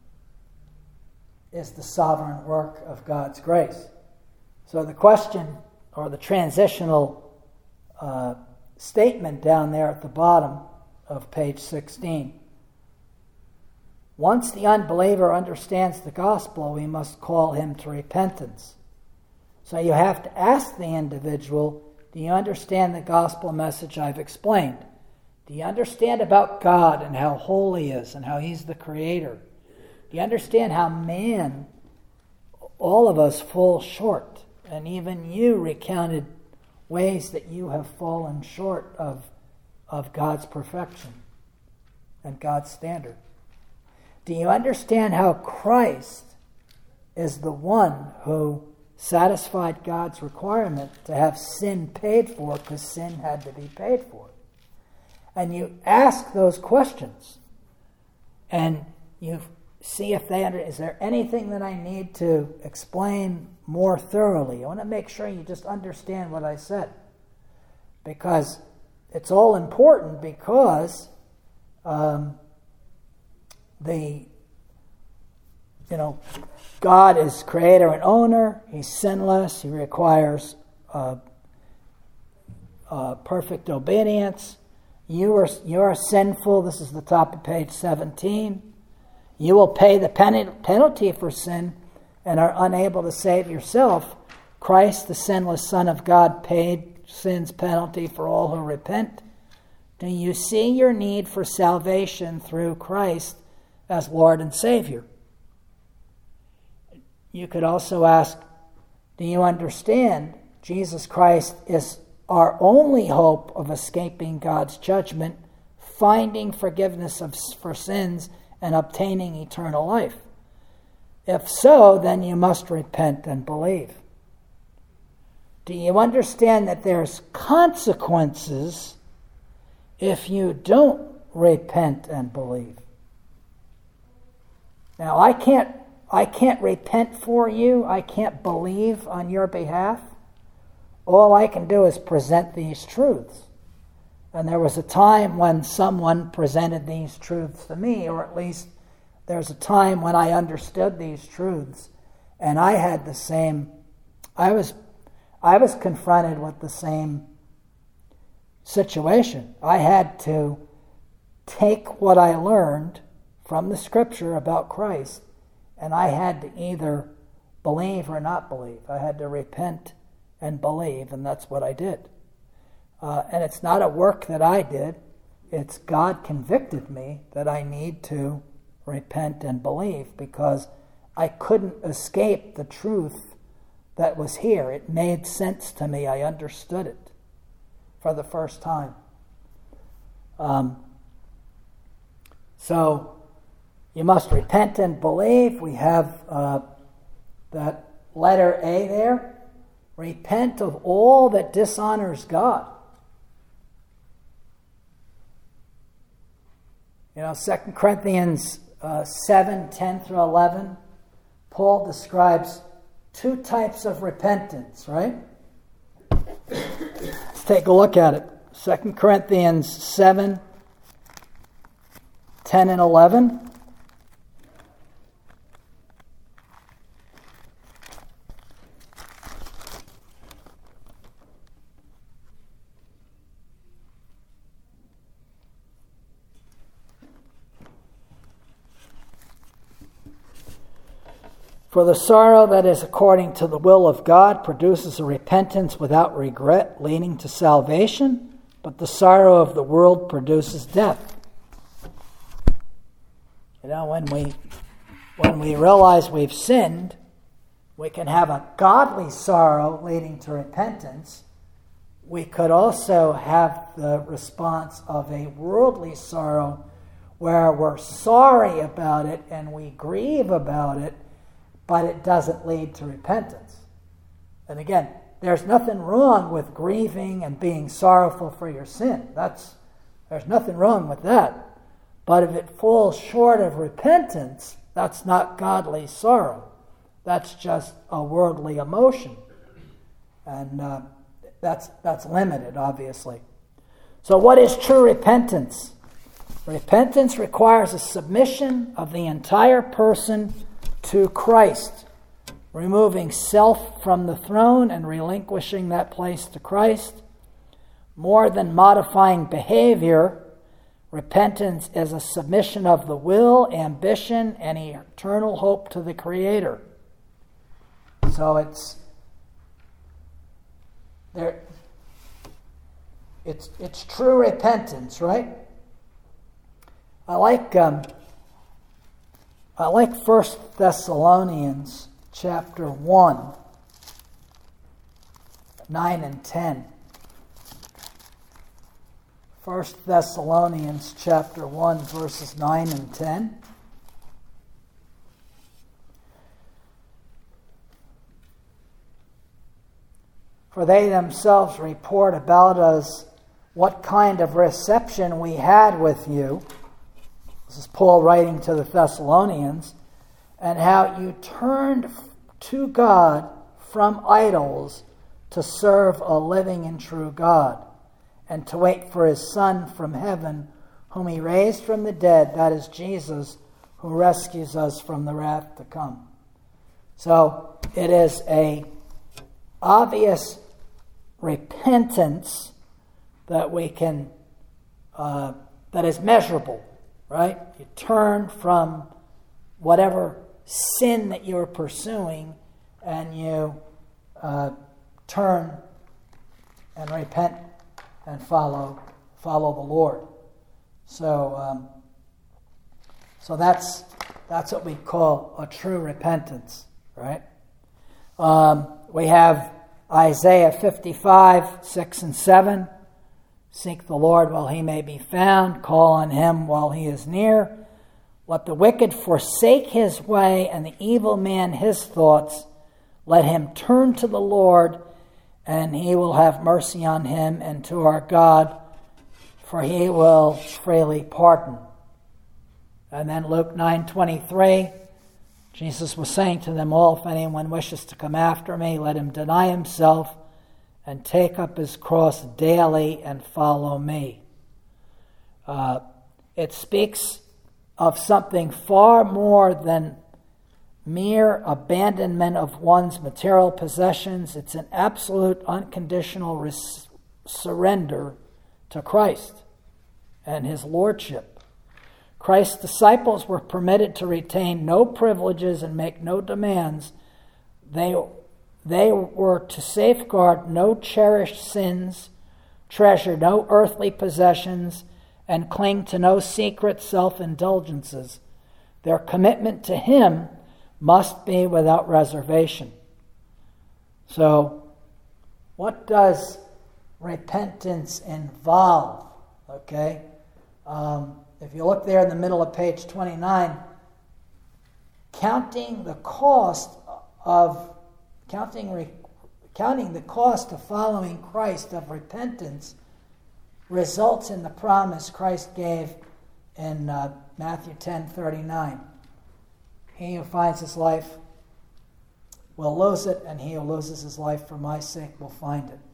is the sovereign work of God's grace. So the question, or the transitional uh, statement down there at the bottom of page sixteen. Once the unbeliever understands the gospel, we must call him to repentance. So you have to ask the individual, do you understand the gospel message I've explained? Do you understand about God and how holy he is and how he's the creator? Do you understand how man, all of us, fall short? And even you recounted ways that you have fallen short of, of God's perfection and God's standard. Do you understand how Christ is the one who satisfied God's requirement to have sin paid for because sin had to be paid for? And you ask those questions, and you see if they under. Is there anything that I need to explain more thoroughly? I want to make sure you just understand what I said, because it's all important. Because um, the you know God is creator and owner. He's sinless. He requires uh, uh, perfect obedience. You are you are sinful. This is the top of page seventeen. You will pay the pen- penalty for sin and are unable to save yourself. Christ, the sinless Son of God, paid sin's penalty for all who repent. Do you see your need for salvation through Christ as Lord and Savior? You could also ask, do you understand Jesus Christ is our only hope of escaping God's judgment, finding forgiveness of, for sins, and obtaining eternal life? If so, then you must repent and believe. Do you understand that there's consequences if you don't repent and believe? Now, I can't I can't repent for you. I can't believe on your behalf. All I can do is present these truths. And there was a time when someone presented these truths to me, or at least there's a time when I understood these truths, and I had the same, I was, I was confronted with the same situation. I had to take what I learned from the Scripture about Christ, and I had to either believe or not believe. I had to repent and believe, and that's what I did. Uh, and it's not a work that I did. It's God convicted me that I need to repent and believe, because I couldn't escape the truth that was here. It made sense to me. I understood it for the first time. Um, so you must repent and believe. We have uh, that letter A there. Repent of all that dishonors God. You know, Second Corinthians uh, seven, ten through eleven, Paul describes two types of repentance, right? Let's take a look at it. Second Corinthians seven, ten and eleven. For the sorrow that is according to the will of God produces a repentance without regret, leading to salvation, but the sorrow of the world produces death. You know, when we when we realize we've sinned, we can have a godly sorrow leading to repentance. We could also have the response of a worldly sorrow where we're sorry about it and we grieve about it, but it doesn't lead to repentance. And again, there's nothing wrong with grieving and being sorrowful for your sin. That's there's nothing wrong with that. But if it falls short of repentance, that's not godly sorrow. That's just a worldly emotion. And uh, that's that's limited, obviously. So what is true repentance? Repentance requires a submission of the entire person to Christ, removing self from the throne and relinquishing that place to Christ. More than modifying behavior, repentance is a submission of the will, ambition, and eternal hope to the Creator. So it's there. It's it's true repentance, right? I like. Um, I like First Thessalonians chapter one, nine and ten. First Thessalonians chapter one, verses nine and ten. For they themselves report about us what kind of reception we had with you. This is Paul writing to the Thessalonians, and how you turned to God from idols to serve a living and true God, and to wait for his Son from heaven, whom he raised from the dead, that is Jesus, who rescues us from the wrath to come. So it is a obvious repentance that we can, uh, that is measurable, right? You turn from whatever sin that you're pursuing, and you uh, turn and repent and follow follow the Lord. So, um, so that's that's what we call a true repentance, right? Um, we have Isaiah fifty-five, six and seven. Seek the Lord while he may be found. Call on him while he is near. Let the wicked forsake his way, and the evil man his thoughts. Let him turn to the Lord, and he will have mercy on him, and to our God, for he will freely pardon. And then Luke nine twenty-three, Jesus was saying to them all, if anyone wishes to come after me, let him deny himself and take up his cross daily and follow me. Uh, it speaks of something far more than mere abandonment of one's material possessions. It's an absolute unconditional res- surrender to Christ and his lordship. Christ's disciples were permitted to retain no privileges and make no demands. They, they were to safeguard no cherished sins, treasure no earthly possessions, and cling to no secret self-indulgences. Their commitment to him must be without reservation. So, what does repentance involve? Okay? Um, if you look there in the middle of page twenty-nine, counting the cost of counting re, counting the cost of following Christ, of repentance, results in the promise Christ gave in uh, Matthew ten thirty-nine. He who finds his life will lose it, and he who loses his life for my sake will find it.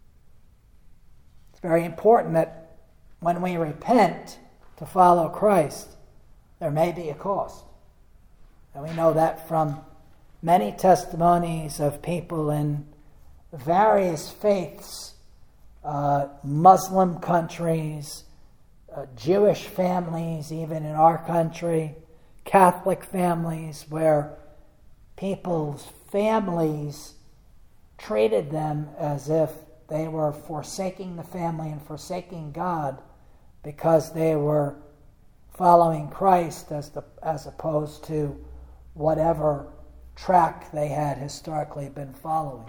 It's very important that when we repent to follow Christ, there may be a cost. And we know that from many testimonies of people in various faiths, uh, Muslim countries, uh, Jewish families, even in our country, Catholic families, where people's families treated them as if they were forsaking the family and forsaking God because they were following Christ as the as opposed to whatever track they had historically been following.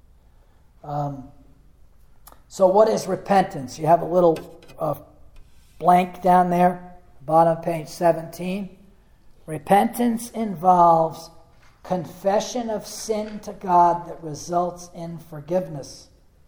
Um, so what is repentance? You have a little uh, blank down there, bottom of page seventeen. Repentance involves confession of sin to God that results in forgiveness.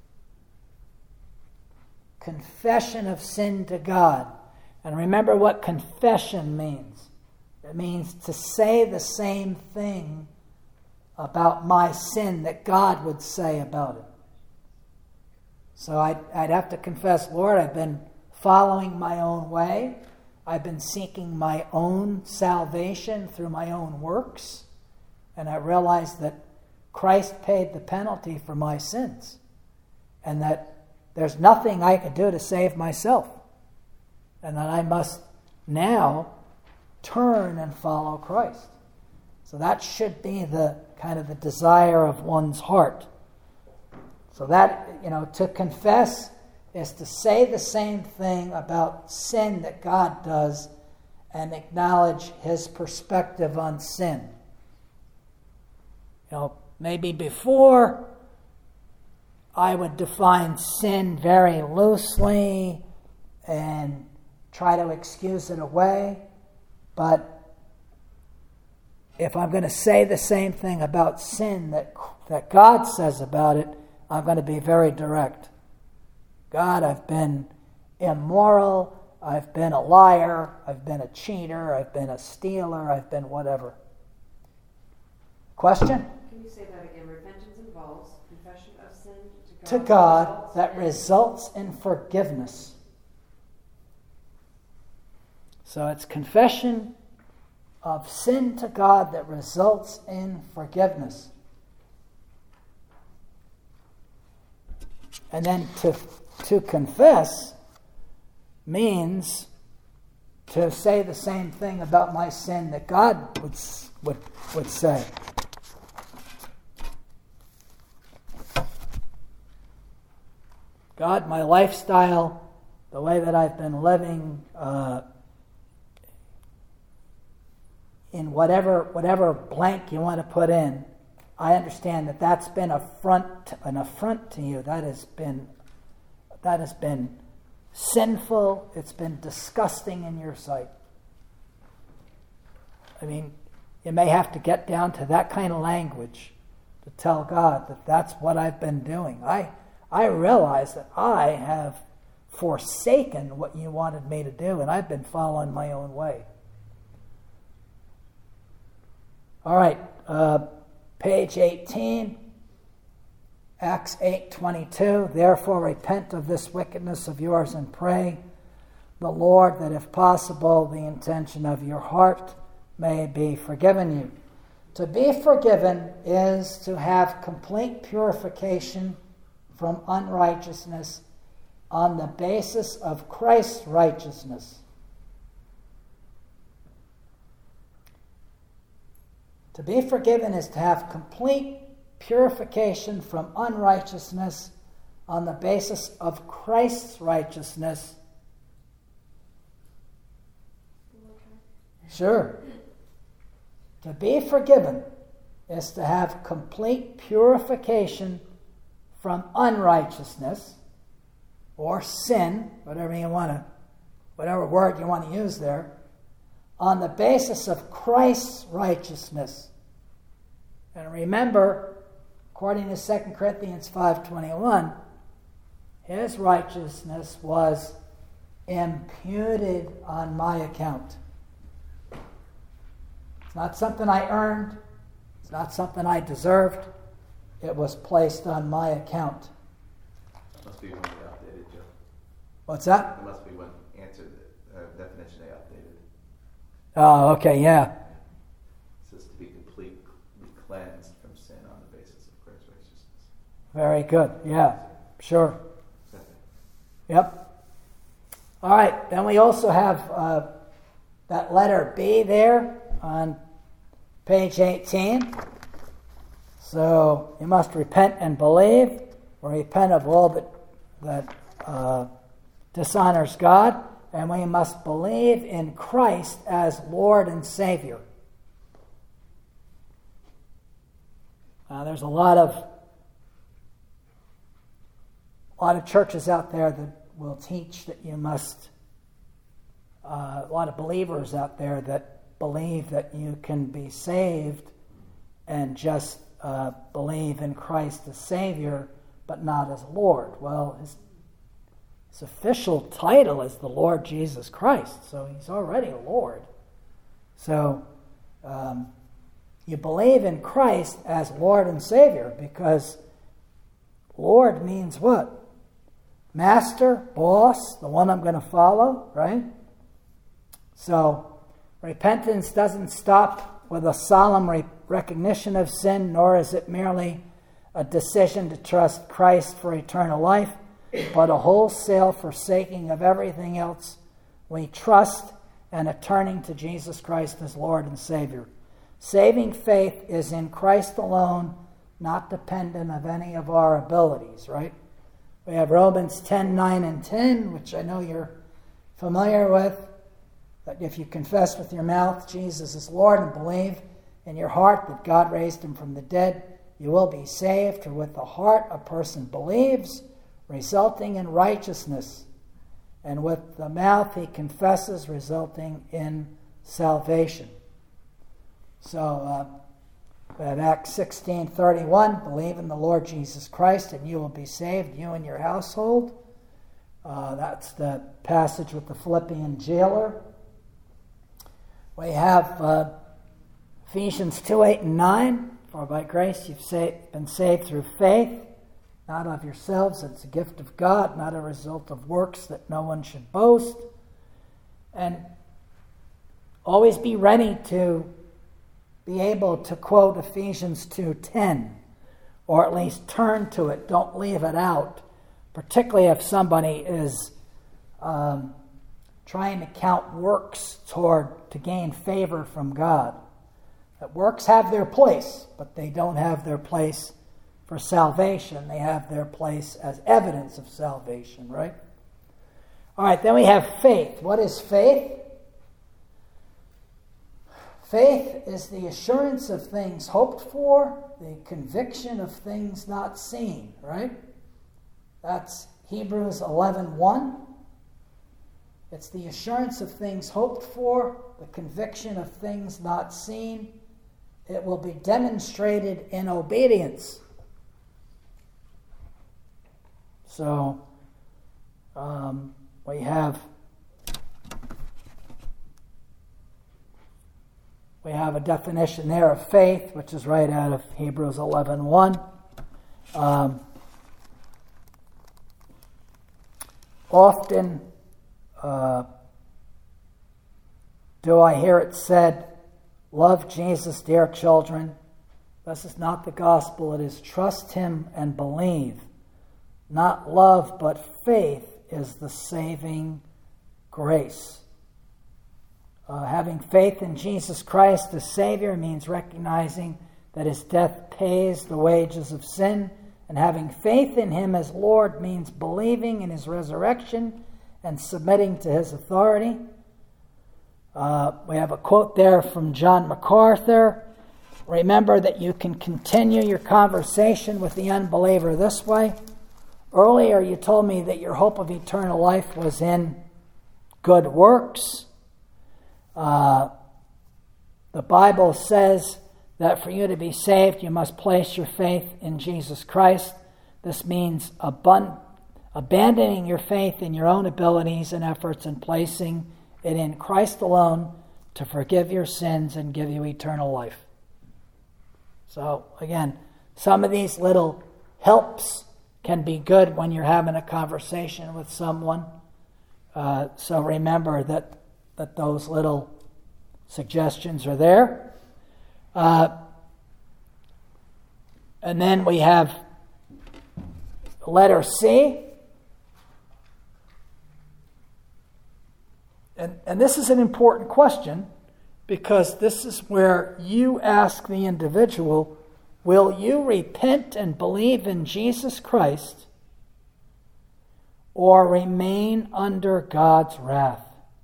Confession of sin to God. And remember what confession means. It means to say the same thing about my sin that God would say about it. So I'd, I'd have to confess, Lord, I've been following my own way. I've been seeking my own salvation through my own works. And I realize that Christ paid the penalty for my sins. And that there's nothing I could do to save myself. And that I must now turn and follow Christ. So that should be the kind of the desire of one's heart. So that, you know, to confess is to say the same thing about sin that God does and acknowledge his perspective on sin. You know, maybe before I would define sin very loosely and try to excuse it away, but if I'm going to say the same thing about sin that that God says about it, I'm going to be very direct. God, I've been immoral, I've been a liar, I've been a cheater, I've been a stealer, I've been whatever. Question? Can you say that again? Repentance involves confession of sin to God, To God results that in- results in forgiveness. So it's confession of sin to God that results in forgiveness. And then to, to confess means to say the same thing about my sin that God would, would, would say. God, my lifestyle, the way that I've been living, uh, in whatever whatever blank you want to put in, I understand that that's been affront, an affront to you. That has been that has been sinful. It's been disgusting in your sight. I mean, you may have to get down to that kind of language to tell God that that's what I've been doing. I I realize that I have forsaken what you wanted me to do, and I've been following my own way. All right, uh, page eighteen, Acts eight twenty-two. Therefore repent of this wickedness of yours and pray the Lord that if possible the intention of your heart may be forgiven you. To be forgiven is to have complete purification from unrighteousness on the basis of Christ's righteousness. To be forgiven is to have complete purification from unrighteousness on the basis of Christ's righteousness. Sure. To be forgiven is to have complete purification from unrighteousness or sin, whatever you want to, whatever word you want to use there, on the basis of Christ's righteousness. And remember, according to Second Corinthians five twenty-one, his righteousness was imputed on my account. It's not something I earned. It's not something I deserved. It was placed on my account. Must be when they updated, Joe. What's that? It must be when answered the uh, definition they updated. Oh, okay, yeah. It says to be completely cleansed from sin on the basis of Christ's righteousness. Very good. Yeah, sure. Yep. All right, then we also have uh, that letter B there on page eighteen. So you must repent and believe, or repent of all that that uh, dishonors God, and we must believe in Christ as Lord and Savior. Uh, there's a lot of a lot of churches out there that will teach that you must. Uh, a lot of believers out there that believe that you can be saved and just uh, believe in Christ as Savior, but not as Lord. Well, his, his official title is the Lord Jesus Christ, so he's already a Lord. So um, you believe in Christ as Lord and Savior because Lord means what? Master, boss, the one I'm going to follow, right? So repentance doesn't stop with a solemn re- recognition of sin, nor is it merely a decision to trust Christ for eternal life, but a wholesale forsaking of everything else we trust and a turning to Jesus Christ as Lord and Savior. Saving faith is in Christ alone, not dependent of any of our abilities, right? We have Romans ten, nine, and ten, which I know you're familiar with, that if you confess with your mouth Jesus is Lord and believe in your heart that God raised him from the dead, you will be saved. For with the heart a person believes, resulting in righteousness, and with the mouth he confesses, resulting in salvation. So, uh, we have Acts sixteen thirty-one, believe in the Lord Jesus Christ and you will be saved, you and your household. Uh, that's the passage with the Philippian jailer. We have uh, Ephesians two, eight, and nine. For by grace you've sa- been saved through faith, not of yourselves. It's a gift of God, not a result of works, that no one should boast. And always be ready to be able to quote Ephesians two ten, or at least turn to it. Don't leave it out, particularly if somebody is um, trying to count works toward to gain favor from God. That works have their place, but they don't have their place for salvation. They have their place as evidence of salvation, right? All right, then we have faith. What is faith? Faith is the assurance of things hoped for, the conviction of things not seen, right? That's Hebrews eleven one. It's the assurance of things hoped for, the conviction of things not seen. It will be demonstrated in obedience. So, um, we have we have a definition there of faith, which is right out of Hebrews eleven one. Um, often uh, do I hear it said, love Jesus, dear children. This is not the gospel. It is trust him and believe. Not love, but faith is the saving grace. Uh, having faith in Jesus Christ as Savior means recognizing that his death pays the wages of sin, and having faith in him as Lord means believing in his resurrection and submitting to his authority. Uh, we have a quote there from John MacArthur. Remember that you can continue your conversation with the unbeliever this way. Earlier you told me that your hope of eternal life was in good works. Uh, the Bible says that for you to be saved, you must place your faith in Jesus Christ. This means abund- abandoning your faith in your own abilities and efforts and placing it in Christ alone to forgive your sins and give you eternal life. So, again, some of these little helps can be good when you're having a conversation with someone. Uh, so remember that, that those little suggestions are there. Uh, and then we have letter C. And, and this is an important question, because this is where you ask the individual, will you repent and believe in Jesus Christ or remain under God's wrath?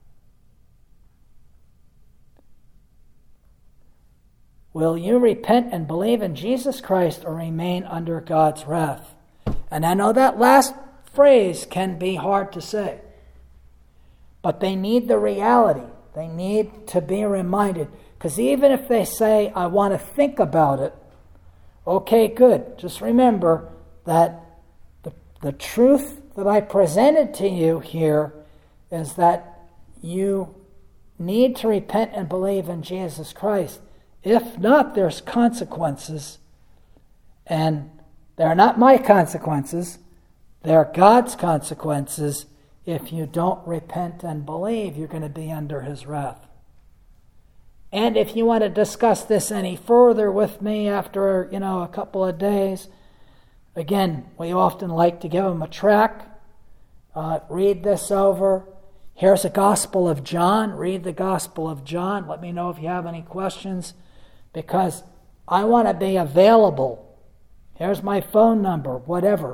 Will you repent and believe in Jesus Christ or remain under God's wrath? And I know that last phrase can be hard to say, but they need the reality. They need to be reminded. Because even if they say, I want to think about it, okay, good. Just remember that the, the truth that I presented to you here is that you need to repent and believe in Jesus Christ. If not, there's consequences. And they're not my consequences. They're God's consequences. If you don't repent and believe, you're going to be under his wrath. And if you want to discuss this any further with me after, you know, a couple of days, again, we often like to give them a tract. Uh, read this over. Here's a Gospel of John. Read the Gospel of John. Let me know if you have any questions, because I want to be available. Here's my phone number, whatever.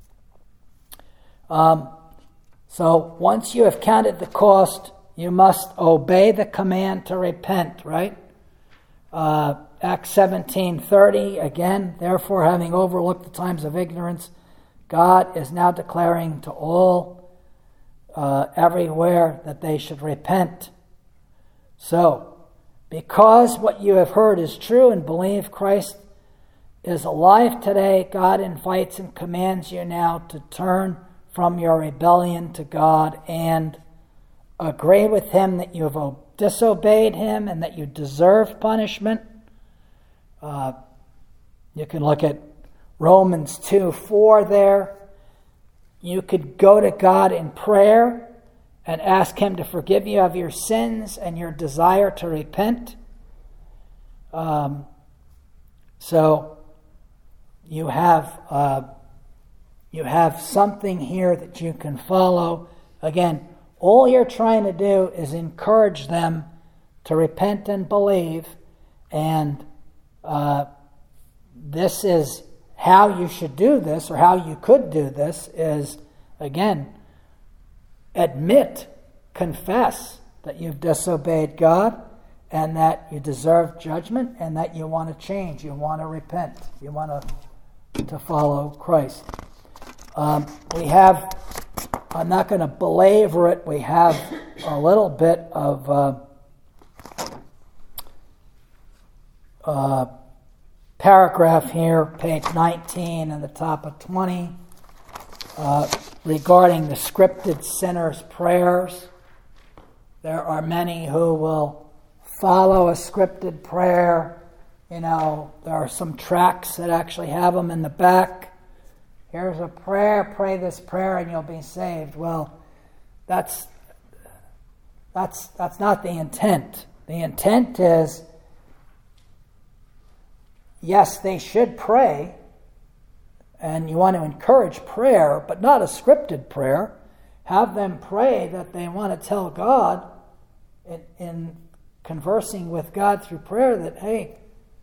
Um, so once you have counted the cost, you must obey the command to repent, right? Uh, Acts seventeen thirty, again, therefore, having overlooked the times of ignorance, God is now declaring to all uh, everywhere that they should repent. So, because what you have heard is true and believe Christ is alive today, God invites and commands you now to turn from your rebellion to God and agree with him that you've disobeyed him and that you deserve punishment. Uh, you can look at Romans two four there. You could go to God in prayer and ask him to forgive you of your sins and your desire to repent. Um, so you have uh, you have something here that you can follow. Again, all you're trying to do is encourage them to repent and believe, and uh, this is how you should do this, or how you could do this, is, again, admit, confess that you've disobeyed God and that you deserve judgment and that you want to change, you want to repent, you want to, to follow Christ. Um, we have, I'm not going to belabor it, we have a little bit of uh, uh, paragraph here, page nineteen and the top of twenty, uh, regarding the scripted sinner's prayers. There are many who will follow a scripted prayer. You know, there are some tracts that actually have them in the back. Here's a prayer, pray this prayer and you'll be saved. Well, that's that's that's not the intent. The intent is, yes, they should pray, and you want to encourage prayer, but not a scripted prayer. Have them pray that they want to tell God, in, in conversing with God through prayer, that, hey,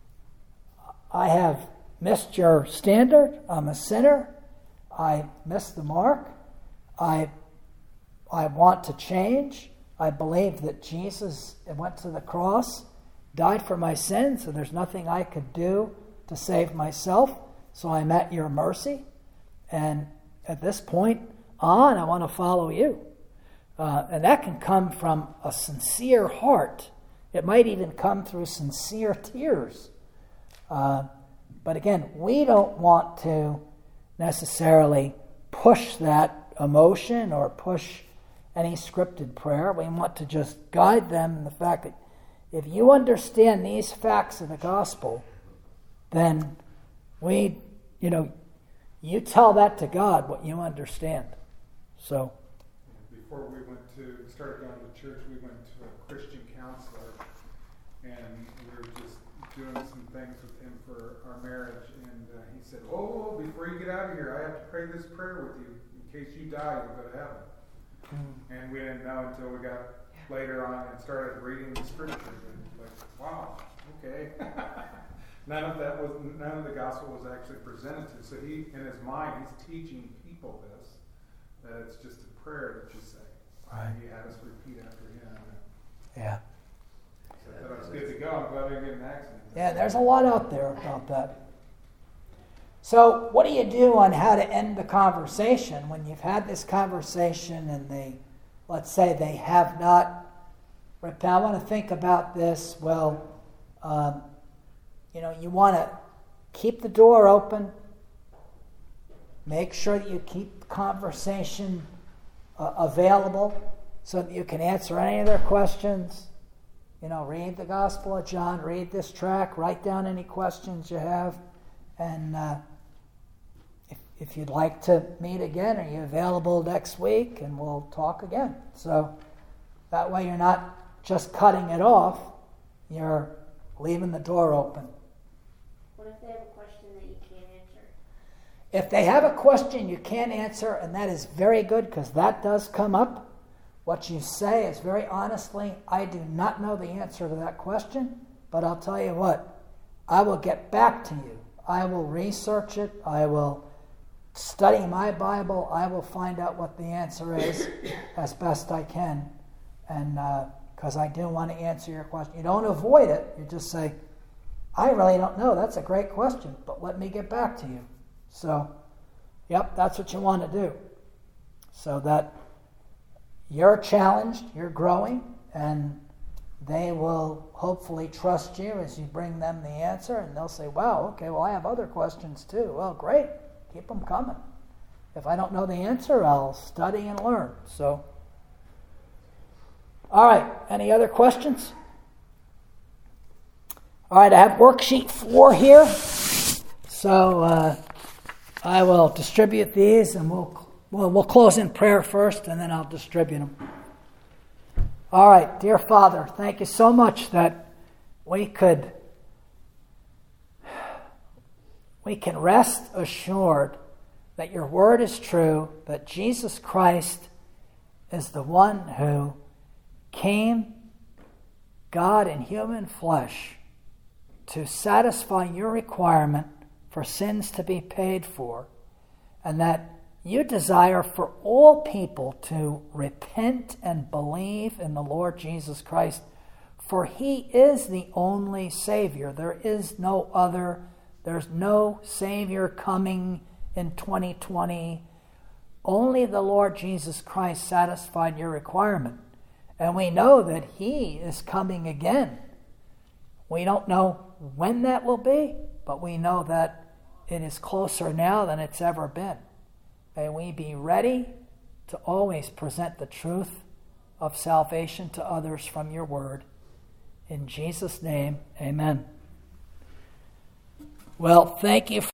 I have missed your standard, I'm a sinner, I missed the mark, I, I want to change, I believe that Jesus went to the cross, died for my sins, and there's nothing I could do to save myself, so I'm at your mercy, and at this point on, I want to follow you. Uh, and that can come from a sincere heart. It might even come through sincere tears. Uh, but again, we don't want to necessarily push that emotion or push any scripted prayer. We want to just guide them in the fact that if you understand these facts of the gospel, then we, you know, you tell that to God what you understand. So, before we went to started going to church, we went to a Christian counselor, and we were just doing some things with him for our marriage. And uh, he said, "Oh, before you get out of here, I have to pray this prayer with you in case you die, you'll go to heaven." Mm-hmm. And we didn't know until we got later on and started reading the scriptures, and like, wow, okay. None of that was, none of the gospel was actually presented to. So he, in his mind, he's teaching people this, that it's just a prayer that you say. Right. And he had us repeat after him. Yeah. So I thought it was good to go. I'm glad I didn't get an accident. Yeah, there's a lot out there about that. So what do you do on how to end the conversation when you've had this conversation and they, let's say they have not repented? I want to think about this. Well, um, you know, you want to keep the door open. Make sure that you keep the conversation uh, available so that you can answer any of their questions. You know, read the Gospel of John, read this tract, write down any questions you have, and uh, if, if you'd like to meet again, are you available next week? And we'll talk again. So that way you're not just cutting it off, you're leaving the door open. What if they have a question that you can't answer? If they have a question you can't answer, and that is very good because that does come up, what you say is very honestly, I do not know the answer to that question, but I'll tell you what, I will get back to you. I will research it. I will study my Bible. I will find out what the answer is as best I can, and because uh, I do want to answer your question. You don't avoid it. You just say, I really don't know. That's a great question, but let me get back to you. So, yep, that's what you want to do. So that you're challenged, you're growing, and they will hopefully trust you as you bring them the answer, and they'll say, wow, okay, well, I have other questions too. Well, great. Keep them coming. if I don't know the answer, I'll study and learn. So, all right, any other questions? All right, I have worksheet four here. So uh, I will distribute these, and we'll, we'll we'll close in prayer first, and then I'll distribute them. All right, dear Father, thank you so much that we could we can rest assured that your word is true, that Jesus Christ is the one who came, God in human flesh, to satisfy your requirement for sins to be paid for, and that you desire for all people to repent and believe in the Lord Jesus Christ, for he is the only Savior. There is no other. There's no Savior coming in twenty twenty. Only the Lord Jesus Christ satisfied your requirement. And we know that he is coming again. We don't know when that will be, but we know that it is closer now than it's ever been. May we be ready to always present the truth of salvation to others from your word. In Jesus' name, amen. Well, thank you.